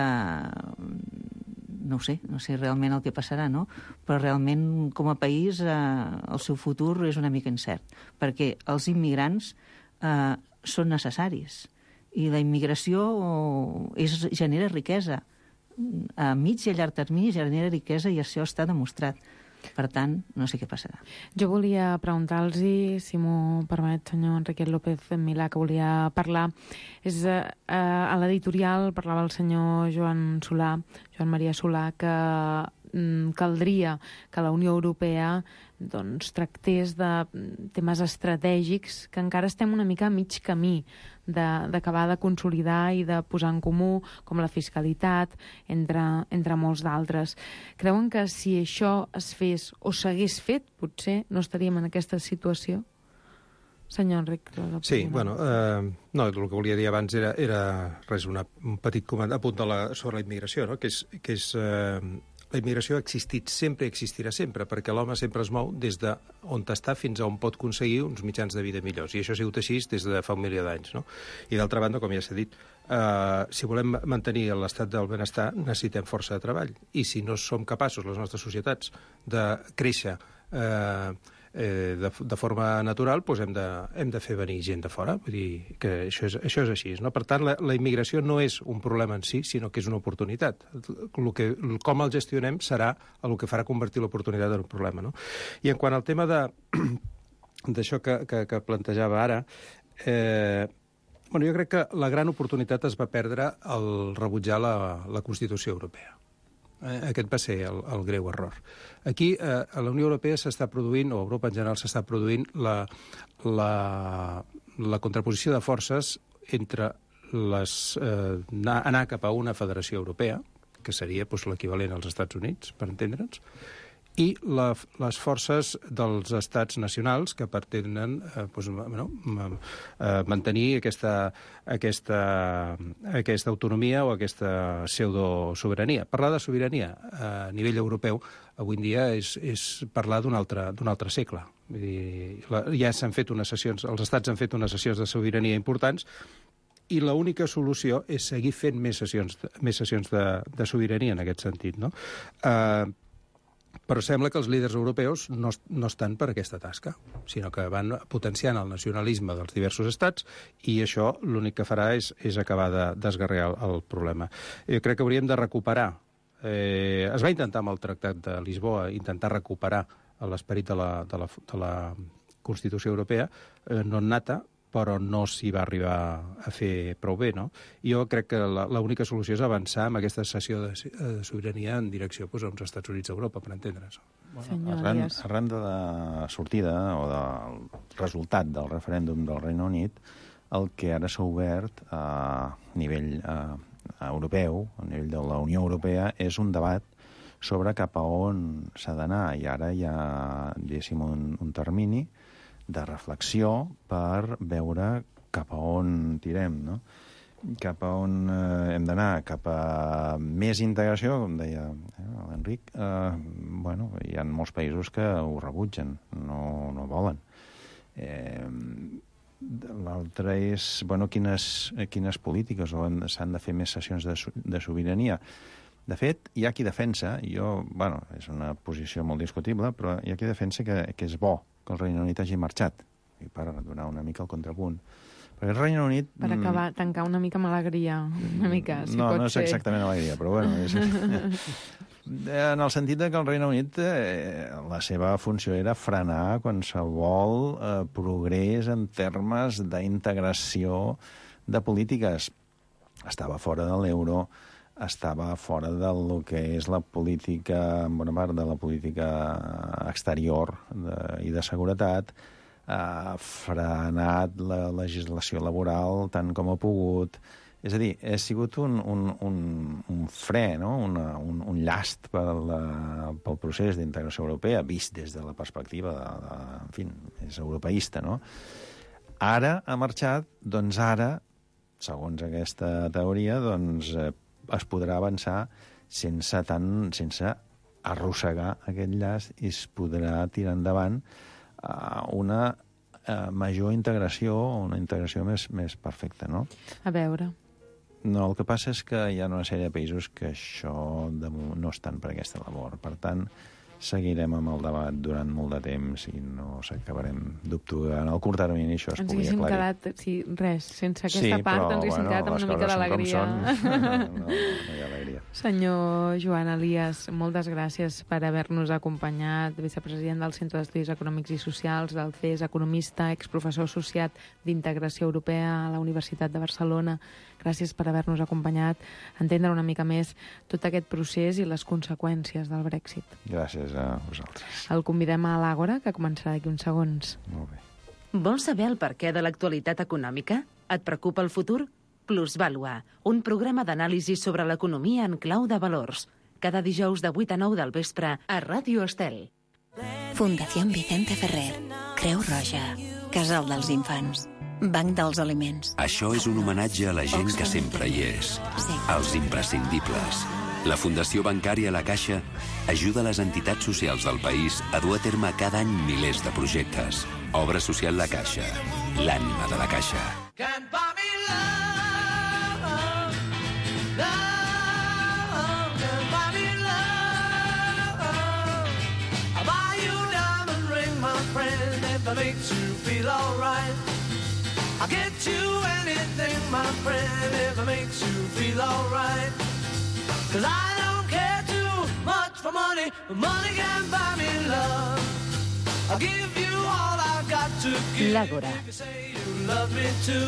no ho sé, no sé realment el que passarà, no? Però realment, com a país, eh, el seu futur és una mica incert, perquè els immigrants eh, són necessaris. I la immigració és, genera riquesa. a mig i a llarg termini genera riquesa i això està demostrat. Per tant, no sé què passarà. Jo volia preguntar-los, si m'ho permet, senyor Enriquet López Milà, que volia parlar. És, eh, a l'editorial parlava el senyor Joan Solà, Joan Maria Solà, que mm, caldria que la Unió Europea doncs, tractés de temes estratègics que encara estem una mica a mig camí d'acabar de, de consolidar i de posar en comú, com la fiscalitat, entre, entre molts d'altres. Creuen que si això es fes o s'hagués fet, potser no estaríem en aquesta situació? Senyor Enric. Sí, bueno, eh, no, el que volia dir abans era, era res, una, un petit coment, apunt de la, sobre la immigració, no? que és... Que és eh, la immigració ha existit, sempre existirà sempre, perquè l'home sempre es mou des de on està fins a on pot aconseguir uns mitjans de vida millors. I això ha sigut així des de fa un milió d'anys. No? I d'altra banda, com ja s'ha dit, eh, si volem mantenir l'estat del benestar, necessitem força de treball. I si no som capaços, les nostres societats, de créixer eh, eh, de, de forma natural, doncs hem de, hem de fer venir gent de fora. Vull dir que això és, això és així. No? Per tant, la, la immigració no és un problema en si, sinó que és una oportunitat. El que, com el gestionem serà el que farà convertir l'oportunitat en un problema. No? I en quant al tema de d'això que, que, que plantejava ara, eh, bueno, jo crec que la gran oportunitat es va perdre al rebutjar la, la Constitució Europea. Aquest va ser el, el greu error. Aquí, eh, a la Unió Europea s'està produint, o a Europa en general s'està produint, la, la, la contraposició de forces entre les, eh, anar, anar cap a una federació europea, que seria doncs, l'equivalent als Estats Units, per entendre'ns, i la, les forces dels estats nacionals que pretenen eh, doncs, bueno, eh, mantenir aquesta, aquesta, aquesta autonomia o aquesta pseudosoberania. Parlar de sobirania a nivell europeu avui en dia és, és parlar d'un altre, d'un altre segle. Vull dir, la, ja s'han fet unes sessions, els estats han fet unes sessions de sobirania importants i l'única solució és seguir fent més sessions, més sessions de, de sobirania en aquest sentit. No? Eh, Però sembla que els líders europeus no, no estan per aquesta tasca, sinó que van potenciant el nacionalisme dels diversos estats i això l'únic que farà és, és acabar de desgarrear el, el problema. Jo crec que hauríem de recuperar. Eh, es va intentar amb el Tractat de Lisboa intentar recuperar l'esperit de, la, de, la, de la Constitució Europea, eh, no nata, però no s'hi va arribar a fer prou bé, no? Jo crec que l'única solució és avançar amb aquesta cessió de, de sobirania en direcció doncs, a uns Estats Units d'Europa, per entendre's. Bueno, arran, arran de la sortida o del resultat del referèndum del Regne Unit, el que ara s'ha obert a nivell a, a europeu, a nivell de la Unió Europea, és un debat sobre cap a on s'ha d'anar. I ara hi ha, diguéssim, un, un termini de reflexió per veure cap a on tirem, no? Cap a on eh, hem d'anar, cap a més integració, com deia eh, l'Enric. Eh, bueno, hi ha molts països que ho rebutgen, no, no volen. Eh, L'altre és, bueno, quines, quines polítiques s'han de fer més sessions de, de sobirania. De fet, hi ha qui defensa, jo, bueno, és una posició molt discutible, però hi ha qui defensa que, que és bo que el Regne Unit hagi marxat, i per donar una mica el contrapunt. Perquè el Regne Unit... Per acabar, tancar una mica amb alegria, una mica, si no, pot ser. No, no és exactament alegria, però bueno... És... en el sentit que el Regne Unit, eh, la seva funció era frenar qualsevol eh, progrés en termes d'integració de polítiques. Estava fora de l'euro, estava fora del que és la política, en bona part de la política exterior de, i de seguretat, ha frenat la legislació laboral tant com ha pogut. És a dir, ha sigut un, un, un, un fre, no? Una, un, un llast pel, pel procés d'integració europea, vist des de la perspectiva de, de, en fi, és europeista, no? Ara ha marxat, doncs ara, segons aquesta teoria, doncs es podrà avançar sense tant, sense arrossegar aquest llast i es podrà tirar endavant uh, una uh, major integració, una integració més, més perfecta, no? A veure. No, el que passa és que hi ha una sèrie de països que això de, no estan per aquesta labor. Per tant, seguirem amb el debat durant molt de temps i no s'acabarem. Dubto que en el curt termini això es ens pugui aclarir. Quedat, sí, res, sense aquesta sí, part però, ens haguéssim bueno, quedat amb una mica d'alegria. No, no, no hi ha alegria. Senyor Joan Elias, moltes gràcies per haver-nos acompanyat, vicepresident del Centre d'Estudis Econòmics i Socials, del C E S, economista, exprofessor associat d'Integració Europea a la Universitat de Barcelona. Gràcies per haver-nos acompanyat a entendre una mica més tot aquest procés i les conseqüències del Brexit. Gràcies a vosaltres. El convidem a l'Àgora, que començarà d'aquí uns segons. Molt bé. Vols saber el perquè de l'actualitat econòmica? Et preocupa el futur? Plusvàlua, un programa d'anàlisi sobre l'economia en clau de valors. Cada dijous de vuit a nou del vespre a Ràdio Estel. Fundació Vicente Ferrer, Creu Roja, Casal dels Infants, Banc dels Aliments. Això és un homenatge a la gent que sempre hi és, als imprescindibles. La Fundació Bancària La Caixa ajuda les entitats socials del país a dur a terme cada any milers de projectes. Obra social La Caixa, l'ànima de la Caixa. That makes you feel alright. I'll get you anything, my friend, if it makes you feel alright. Cause I don't care too much for money, but money can buy me love. I'll give you all I've got to give. L'Àgora. If you say you love me too.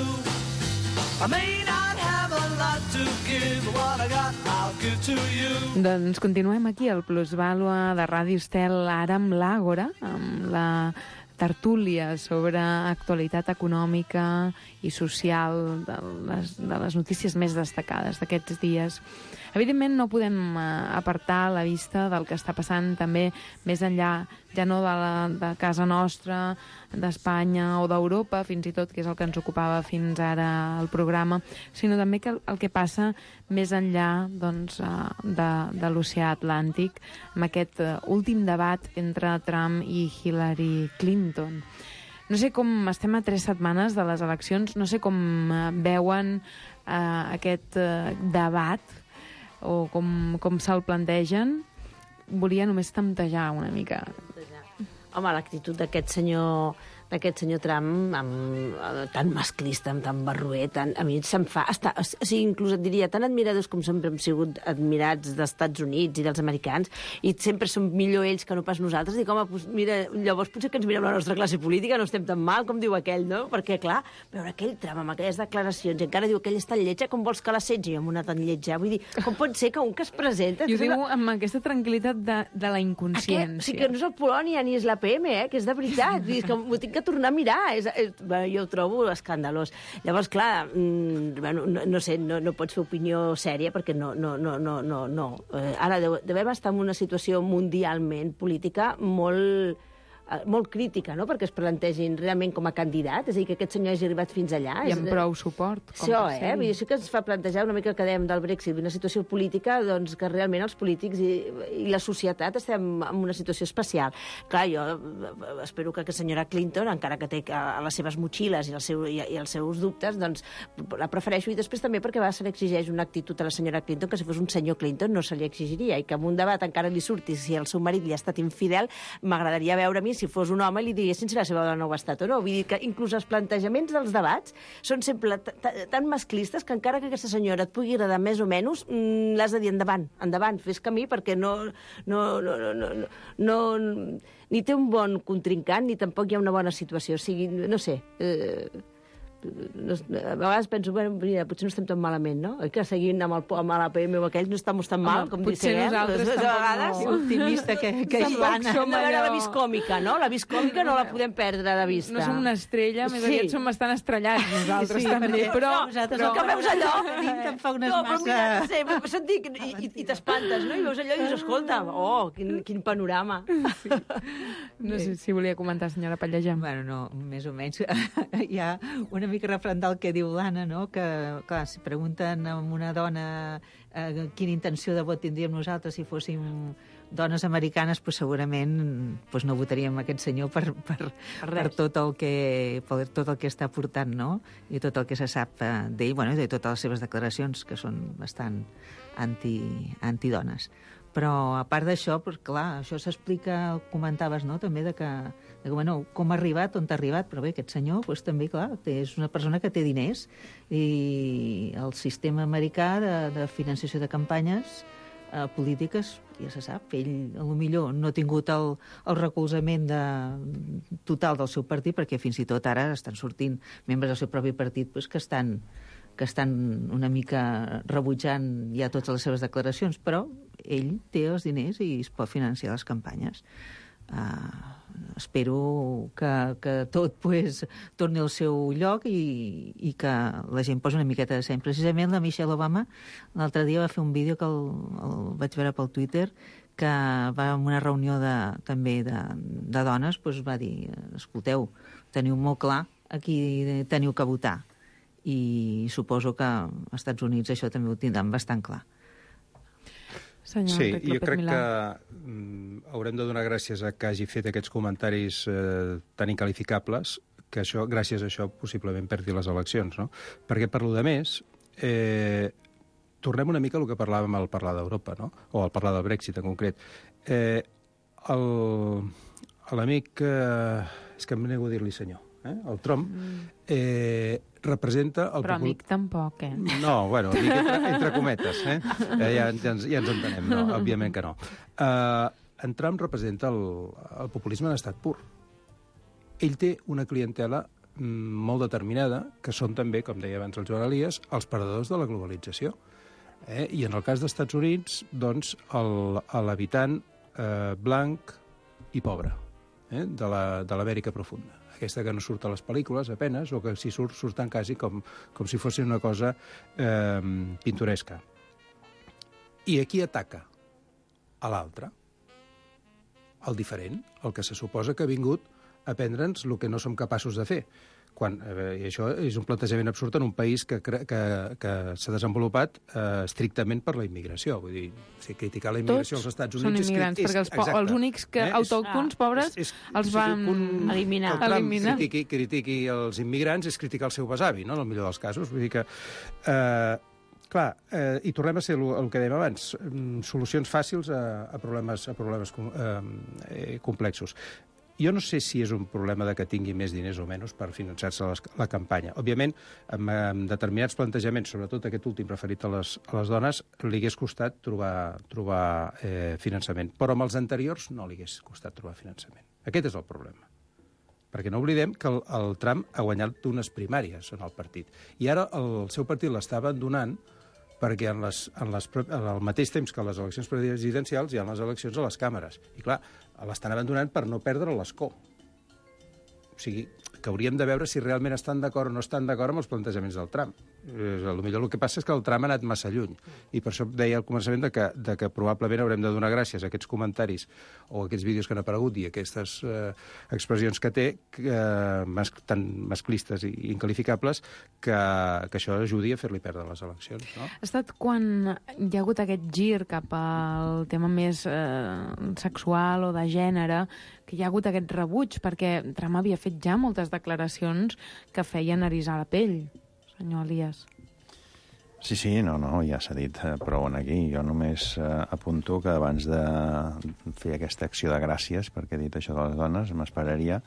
I may not have a lot to give, but what I got I'll give to you. Doncs continuem aquí al Plusvàlua de Ràdio Estel, ara amb l'Àgora, amb la tertúlia sobre actualitat econòmica i social de les, de les notícies més destacades d'aquests dies. Evidentment no podem apartar la vista del que està passant també més enllà, ja no de, la, de casa nostra, d'Espanya o d'Europa, fins i tot, que és el que ens ocupava fins ara el programa, sinó també que el, el que passa més enllà doncs, de, de l'oceà Atlàntic, amb aquest últim debat entre Trump i Hillary Clinton. No sé com estem a tres setmanes de les eleccions, no sé com veuen eh, aquest eh, debat o com, com se'l plantegen. Volia només temptejar una mica. Home, l'actitud d'aquest senyor d'aquest senyor Trump, amb, tan masclista, amb tan barroer, tan, a mi se'm fa... Està, o sigui, inclús et diria, tan admiradors com sempre hem sigut admirats dels Estats Units i dels americans, i sempre som millor ells que no pas nosaltres. Dic, home, doncs, mira, llavors potser que ens mirem la nostra classe política, no estem tan mal, com diu aquell, no? Perquè, clar, veure aquell Trump amb aquelles declaracions, i encara diu que ell és tan lletja, com vols que l'assetgi amb una tan lletja? Vull dir, com pot ser que un que es presenta... I ho diu amb aquesta tranquil·litat de, de la inconsciència. Aquest, o sigui, que no és el Polònia ni és la P M, eh? Que és de veritat. Vull dir, que m'ho tinc que tornar a mirar. És, és, bueno, jo ho trobo escandalós. Llavors, clar, mmm, bueno, no, no sé, no, no pots fer opinió sèria perquè no... no, no, no, no, no. Eh, ara deu, devem estar en una situació mundialment política molt... molt crítica, no?, perquè es plantegin realment com a candidat, és a dir, que aquest senyor hagi arribat fins allà. I amb prou suport. Com això, eh? Vull dir, sí que ens fa plantejar una mica el que dèiem del Brexit, una situació política, doncs, que realment els polítics i, i la societat estem en una situació especial. Clar, jo espero que aquesta senyora Clinton, encara que té a les seves motxilles i, el seu, i, i els seus dubtes, doncs la prefereixo, i després també perquè se li exigeix una actitud a la senyora Clinton que si fos un senyor Clinton no se li exigiria, i que en un debat encara li surti si el seu marit li ha estat infidel, m'agradaria veure a mi si fos un home li diguessin si la seva dona ho ha estat o no. Vull dir que inclús els plantejaments dels debats són sempre tan masclistes que encara que aquesta senyora et pugui agradar més o menys, l'has de dir endavant, endavant, fes camí, perquè no, no, no, no, no, no, ni té un bon contrincant ni tampoc hi ha una bona situació. O sigui, no sé... Eh, No, a vegades penso, bueno, mira, potser no estem tan malament, no? Que seguint amb, el, amb la P M o aquells no estem tan mal, com potser dissem, nosaltres de vegades. No. Optimista que, que hi Tampoc Anna. som allò... la vis còmica, no? La vis còmica no la podem perdre de vista. No som una estrella, més aviat som bastant estrellats nosaltres sí, també, però... No, nosaltres però... que veus allò... Em fa unes no, massa... però mira, no sé, però això et dic, i, i, i t'espantes, no? I veus allò i dius, escolta, oh, quin, quin panorama. Sí. No sé si volia comentar, senyora Pallejà. Bueno, no, més o menys. Hi ha una mica referent del que diu l'Anna, no? Que, clar, si pregunten a una dona eh, quina intenció de vot tindríem nosaltres si fóssim dones americanes, pues segurament pues no votaríem aquest senyor per, per, per, tot el que, per tot el que està portant, no? I tot el que se sap d'ell, bueno, i de totes les seves declaracions, que són bastant anti, antidones. Però, a part d'això, pues, clar, això s'explica, comentaves, no?, també, de que, de que, bueno, com ha arribat, on t'ha arribat, però bé, aquest senyor, pues, també, clar, té, és una persona que té diners, i el sistema americà de, de financiació de campanyes eh, polítiques, ja se sap, ell, a lo millor, no ha tingut el, el recolzament de, total del seu partit, perquè fins i tot ara estan sortint membres del seu propi partit pues, que estan que estan una mica rebutjant ja totes les seves declaracions, però ell té els diners i es pot financiar les campanyes. Uh, espero que, que tot pues, torni al seu lloc i, i que la gent posi una miqueta de seny. Precisament la Michelle Obama l'altre dia va fer un vídeo que el, el vaig veure pel Twitter, que va a una reunió de, també de, de dones, pues, va dir, escolteu, teniu molt clar a qui teniu que votar. I suposo que als Estats Units això també ho tindran bastant clar. Senyor sí, Enric jo López crec Milà. que mm, haurem de donar gràcies a que hagi fet aquests comentaris eh, tan incalificables, que això, gràcies a això possiblement perdi les eleccions, no? Perquè per lo de més, eh, tornem una mica al que parlàvem al parlar d'Europa, no? O al parlar del Brexit en concret. Eh, l'amic, eh, és que em nego a dir-li senyor, eh? El Trump, eh, representa... El Però popul... amic tampoc, eh? No, bueno, amic entre, entre cometes, eh? eh ja, ja, ens, ja ens entenem, no, òbviament que no. Uh, en Trump representa el, el populisme en estat pur. Ell té una clientela mm, molt determinada, que són també, com deia abans el Joan Elias, els perdedors de la globalització. Eh? I en el cas dels Estats Units, doncs, l'habitant eh, blanc i pobre eh? de l'Amèrica la, profunda. Aquesta que no surt a les pel·lícules, apenes, o que si surt, surten quasi com, com si fos una cosa eh, pintoresca. I aquí ataca a l'altre, el diferent, el que se suposa que ha vingut a prendre'ns el que no som capaços de fer. Quan, eh, i això és un plantejament absurd en un país que, que, que s'ha desenvolupat eh, estrictament per la immigració. Vull dir, si criticar la immigració Tots als Estats són Units... immigrants, és, perquè els, po- els únics que, eh? autòctons, pobres, és, és, els van un, eliminar. Que el Trump eliminar. critiqui, critiqui els immigrants és criticar el seu besavi, no?, en el millor dels casos. Vull dir que... Eh, clar, eh, i tornem a ser el, el que dèiem abans, solucions fàcils a, a problemes, a problemes eh, complexos. Jo no sé si és un problema de que tingui més diners o menys per finançar-se la, la campanya. Òbviament, amb, amb determinats plantejaments, sobretot aquest últim referit a les, a les dones, li hagués costat trobar, trobar eh, finançament. Però amb els anteriors no li hagués costat trobar finançament. Aquest és el problema. Perquè no oblidem que el, el Trump ha guanyat unes primàries en el partit. I ara el seu partit l'està abandonant perquè en les, en les, al mateix temps que les eleccions presidencials hi ha les eleccions a les càmeres. I clar, l'estan abandonant per no perdre l'escó. O sigui, que hauríem de veure si realment estan d'acord o no estan d'acord amb els plantejaments del Trump. Eh, el millor el que passa és que el Trump ha anat massa lluny. I per això deia al començament de que, de que probablement haurem de donar gràcies a aquests comentaris o a aquests vídeos que han aparegut i aquestes eh, expressions que té, que, eh, mas, tan masclistes i incalificables, que, que això ajudi a fer-li perdre les eleccions. No? Ha estat quan hi ha hagut aquest gir cap al tema més eh, sexual o de gènere, que hi ha hagut aquest rebuig, perquè Trump havia fet ja moltes declaracions que feien erisar la pell, senyor Elias. Sí, sí, no, no, ja s'ha dit eh, prou aquí. Jo només eh, apunto que abans de fer aquesta acció de gràcies, perquè he dit això de les dones, m'esperaria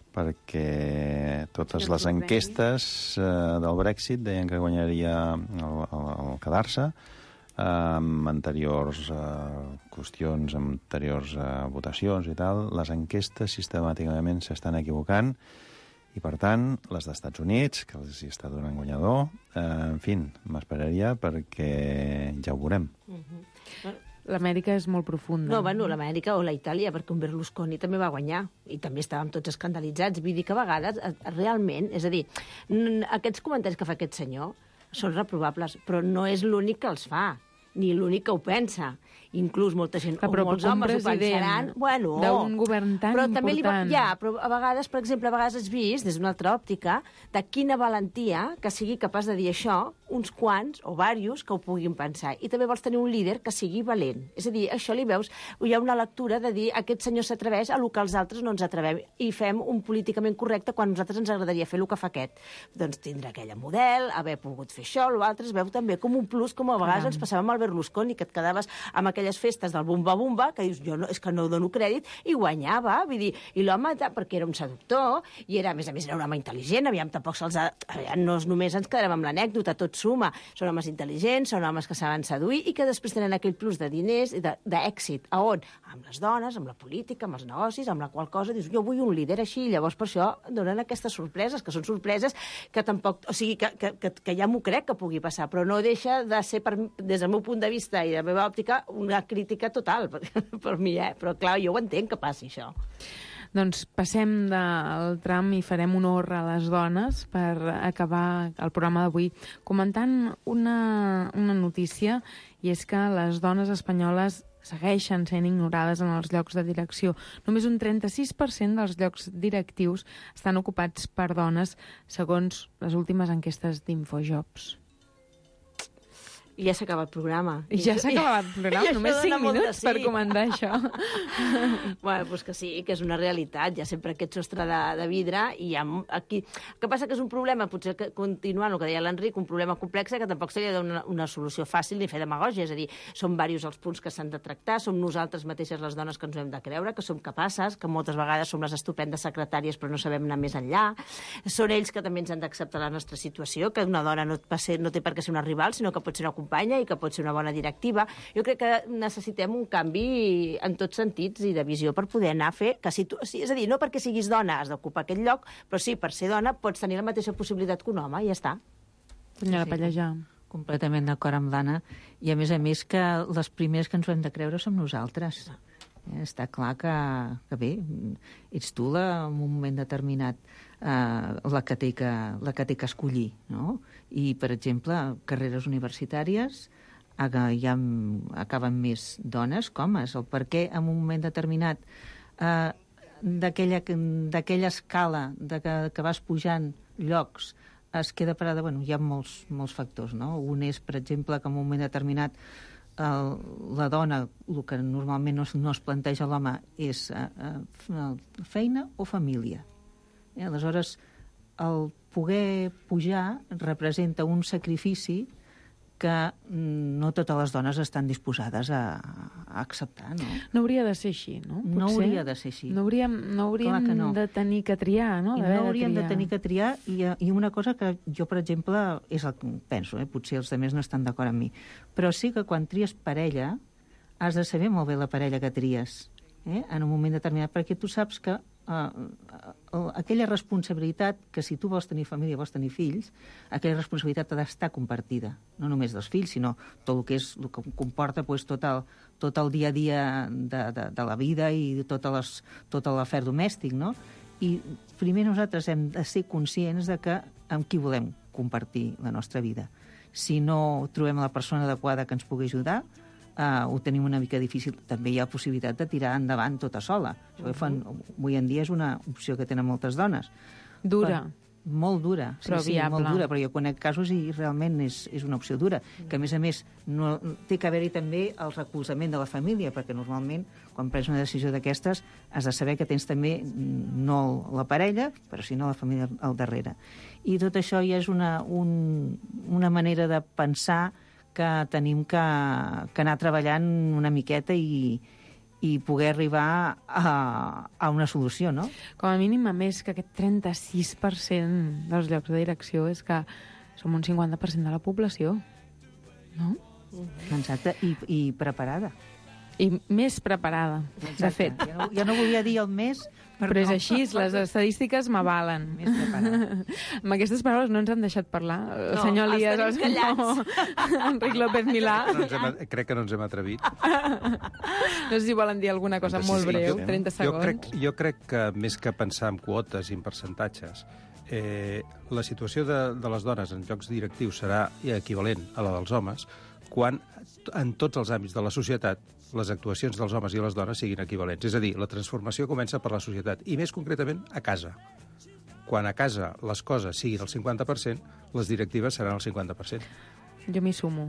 perquè totes les enquestes eh, del Brexit deien que guanyaria el, el, el quedar-se, amb anteriors eh, qüestions, amb anteriors eh, votacions i tal. Les enquestes sistemàticament s'estan equivocant i, per tant, les dels Estats Units, que els hi està donant guanyador, eh, en fi, m'esperaria perquè ja ho veurem. Uh-huh. L'Amèrica és molt profunda. No, bueno, l'Amèrica o la Itàlia, perquè un Berlusconi també va guanyar i també estàvem tots escandalitzats. Vull dir que a vegades, realment, és a dir, aquests comentaris que fa aquest senyor són reprovables, però no és l'únic que els fa, ni l'únic que ho pensa. Inclús molta gent, però, o molts homes ho pensaran. Bueno, d'un govern tan però important. També li va, ja, però a vegades, per exemple, a vegades has vist, des d'una altra òptica, de quina valentia que sigui capaç de dir això, uns quants, o diversos, que ho puguin pensar. I també vols tenir un líder que sigui valent. És a dir, això li veus, hi ha una lectura de dir aquest senyor s'atreveix a lo que els altres no ens atrevem i fem un políticament correcte quan a nosaltres ens agradaria fer el que fa aquest. Doncs tindre aquella model, haver pogut fer això, l'altre es veu també com un plus, com a vegades ens passava amb el Berlusconi, que et quedaves amb aquest aquelles festes del bumba-bumba, que dius, jo no, és que no dono crèdit, i guanyava, vull dir, i l'home, perquè era un seductor, i era, a més a més, era un home intel·ligent, aviam, tampoc se'ls ha... No només ens quedarem amb l'anècdota, tot suma. Són homes intel·ligents, són homes que saben seduir i que després tenen aquell plus de diners i d'èxit. A on? Amb les dones, amb la política, amb els negocis, amb la qual cosa dius, jo vull un líder així, i llavors per això donen aquestes sorpreses, que són sorpreses que tampoc... O sigui, que, que, que, que ja m'ho crec que pugui passar, però no deixa de ser, per, des del meu punt de vista i de la meva òptica, una crítica total per, per mi, eh? Però clar, jo ho entenc que passi això. Doncs passem del tram i farem honor a les dones per acabar el programa d'avui comentant una, una notícia, i és que les dones espanyoles segueixen sent ignorades en els llocs de direcció. Només un trenta-sis per cent dels llocs directius estan ocupats per dones, segons les últimes enquestes d'Infojobs. I ja s'acaba el programa. I ja s'ha acabat el programa, només cinc minuts sí. per comentar això. Bueno, doncs que sí, que és una realitat. Hi ha sempre aquest sostre de, de vidre i hi ha aquí... El que passa que és un problema, potser que, continuant el que deia l'Enric, un problema complex que tampoc seria una, una solució fàcil ni fer demagògia. És a dir, són diversos els punts que s'han de tractar, som nosaltres mateixes les dones que ens ho hem de creure, que som capaces, que moltes vegades som les estupendes secretàries però no sabem anar més enllà. Són ells que també ens han d'acceptar la nostra situació, que una dona no, ser, no té per què ser una rival, sinó que pot ser una companya i que pot ser una bona directiva. Jo crec que necessitem un canvi en tots sentits i de visió per poder anar a fer... Que si tu, sí, és a dir, no perquè siguis dona has d'ocupar aquest lloc, però sí, per ser dona pots tenir la mateixa possibilitat que un home, i ja està. Senyora sí, Pallejà. Completament d'acord amb l'Anna. I a més a més que les primers que ens ho hem de creure som nosaltres. Eh, està clar que, que bé, ets tu la, en un moment determinat eh, la, que té que, la que té que escollir, no? I, per exemple, carreres universitàries hi ha, acaben més dones que homes. El per què en un moment determinat eh, d'aquella escala de que, que vas pujant llocs es queda parada, bueno, hi ha molts, molts factors, no? Un és, per exemple, que en un moment determinat el, la dona, el que normalment no, no es planteja l'home és eh, eh, feina o família. Eh? Aleshores, el poder pujar representa un sacrifici que no totes les dones estan disposades a, a acceptar, no? No hauria de ser així, no? Potser? No hauria de ser així. No hauríem, no hauríem no. de tenir que triar, no? I no hauríem de, de tenir que triar, i, i una cosa que jo, per exemple, és el que penso, eh? Potser els altres no estan d'acord amb mi, però sí que quan tries parella has de saber molt bé la parella que tries, eh? En un moment determinat, perquè tu saps que Uh, uh, aquella responsabilitat que si tu vols tenir família, vols tenir fills, aquella responsabilitat ha d'estar compartida, no només dels fills, sinó tot el que és el que comporta pues, tot, el, tot el dia a dia de, de, de la vida i tot, les, tot l'afer domèstic, no? I primer nosaltres hem de ser conscients de que amb qui volem compartir la nostra vida. Si no trobem la persona adequada que ens pugui ajudar, Uh, ho tenim una mica difícil. També hi ha possibilitat de tirar endavant tota sola. Això que fan, avui en dia és una opció que tenen moltes dones. Dura. Però, molt dura. Sí, però sí, viable. molt dura, però jo conec casos i realment és, és una opció dura. Que, a més a més, no, té que haver-hi també el recolzament de la família, perquè normalment, quan prens una decisió d'aquestes, has de saber que tens també no la parella, però sinó la família al darrere. I tot això ja és una, un, una manera de pensar que tenim que, que anar treballant una miqueta i, i poder arribar a, a una solució, no? Com a mínim, a més, que aquest trenta-sis per cent dels llocs de direcció és que som un cinquanta per cent de la població, no? Exacte, i, i preparada. I més preparada, exacte. De fet. Jo no, jo no volia dir el més... Però és així, les estadístiques m'avalen. Més preparada. Amb aquestes paraules no ens han deixat parlar. El no, senyor Elias, el senyor Enric López Milà. Crec que, no hem, crec que no ens hem atrevit. No sé si volen dir alguna cosa molt breu, trenta segons. Jo crec, jo crec que més que pensar en quotes i en percentatges, eh, la situació de, de les dones en llocs directius serà equivalent a la dels homes quan en tots els àmbits de la societat les actuacions dels homes i les dones siguin equivalents. És a dir, la transformació comença per la societat, i més concretament a casa. Quan a casa les coses siguin el cinquanta per cent, les directives seran el cinquanta per cent. Jo m'hi sumo.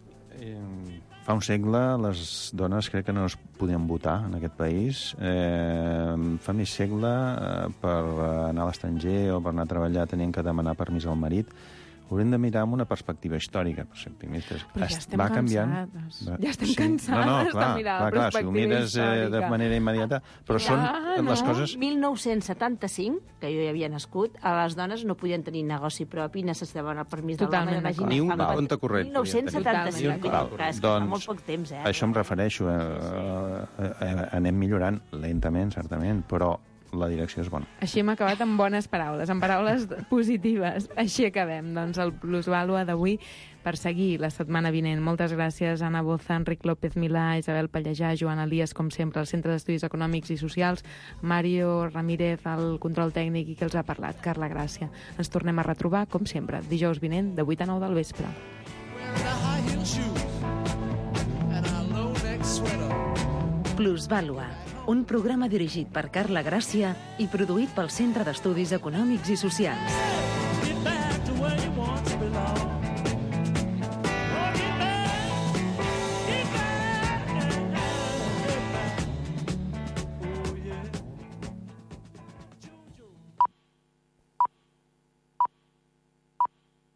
Fa un segle les dones crec que no es podien votar en aquest país. Eh, fa mig segle, eh, per anar a l'estranger o per anar a treballar tenien que demanar permís al marit. haurem de mirar amb una perspectiva històrica. Primer, Però ja estem va canviant. cansades. Va... Ja estem sí. cansades no, no, clar, de mirar clar, la clar, perspectiva si ho mires eh, de històrica. manera immediata, però Ja, són no. les coses... mil nou-cents setanta-cinc, que jo ja havia nascut, a les dones no podien tenir negoci propi, necessitaven el permís de l'home. Totalment Ni un Fa- compte corrent mil nou-cents setanta-cinc, podien tenir. vull dir, clar, és que fa molt poc temps, eh? A això em refereixo. Eh, eh, eh, anem millorant lentament, certament, però la direcció és bona. Així hem acabat amb bones paraules, amb paraules positives. Així acabem, doncs, el Plusvàlua d'avui per seguir la setmana vinent. Moltes gràcies, Anna Boza, Enric López Milà, Isabel Pallejà, Joan Elias, com sempre, al Centre d'Estudis Econòmics i Socials, Mario Ramírez, al control tècnic, i que els ha parlat, Carla Gràcia. Ens tornem a retrobar, com sempre, dijous vinent, de vuit a nou del vespre. Plusvàlua, un programa dirigit per Carla Gràcia i produït pel Centre d'Estudis Econòmics i Socials.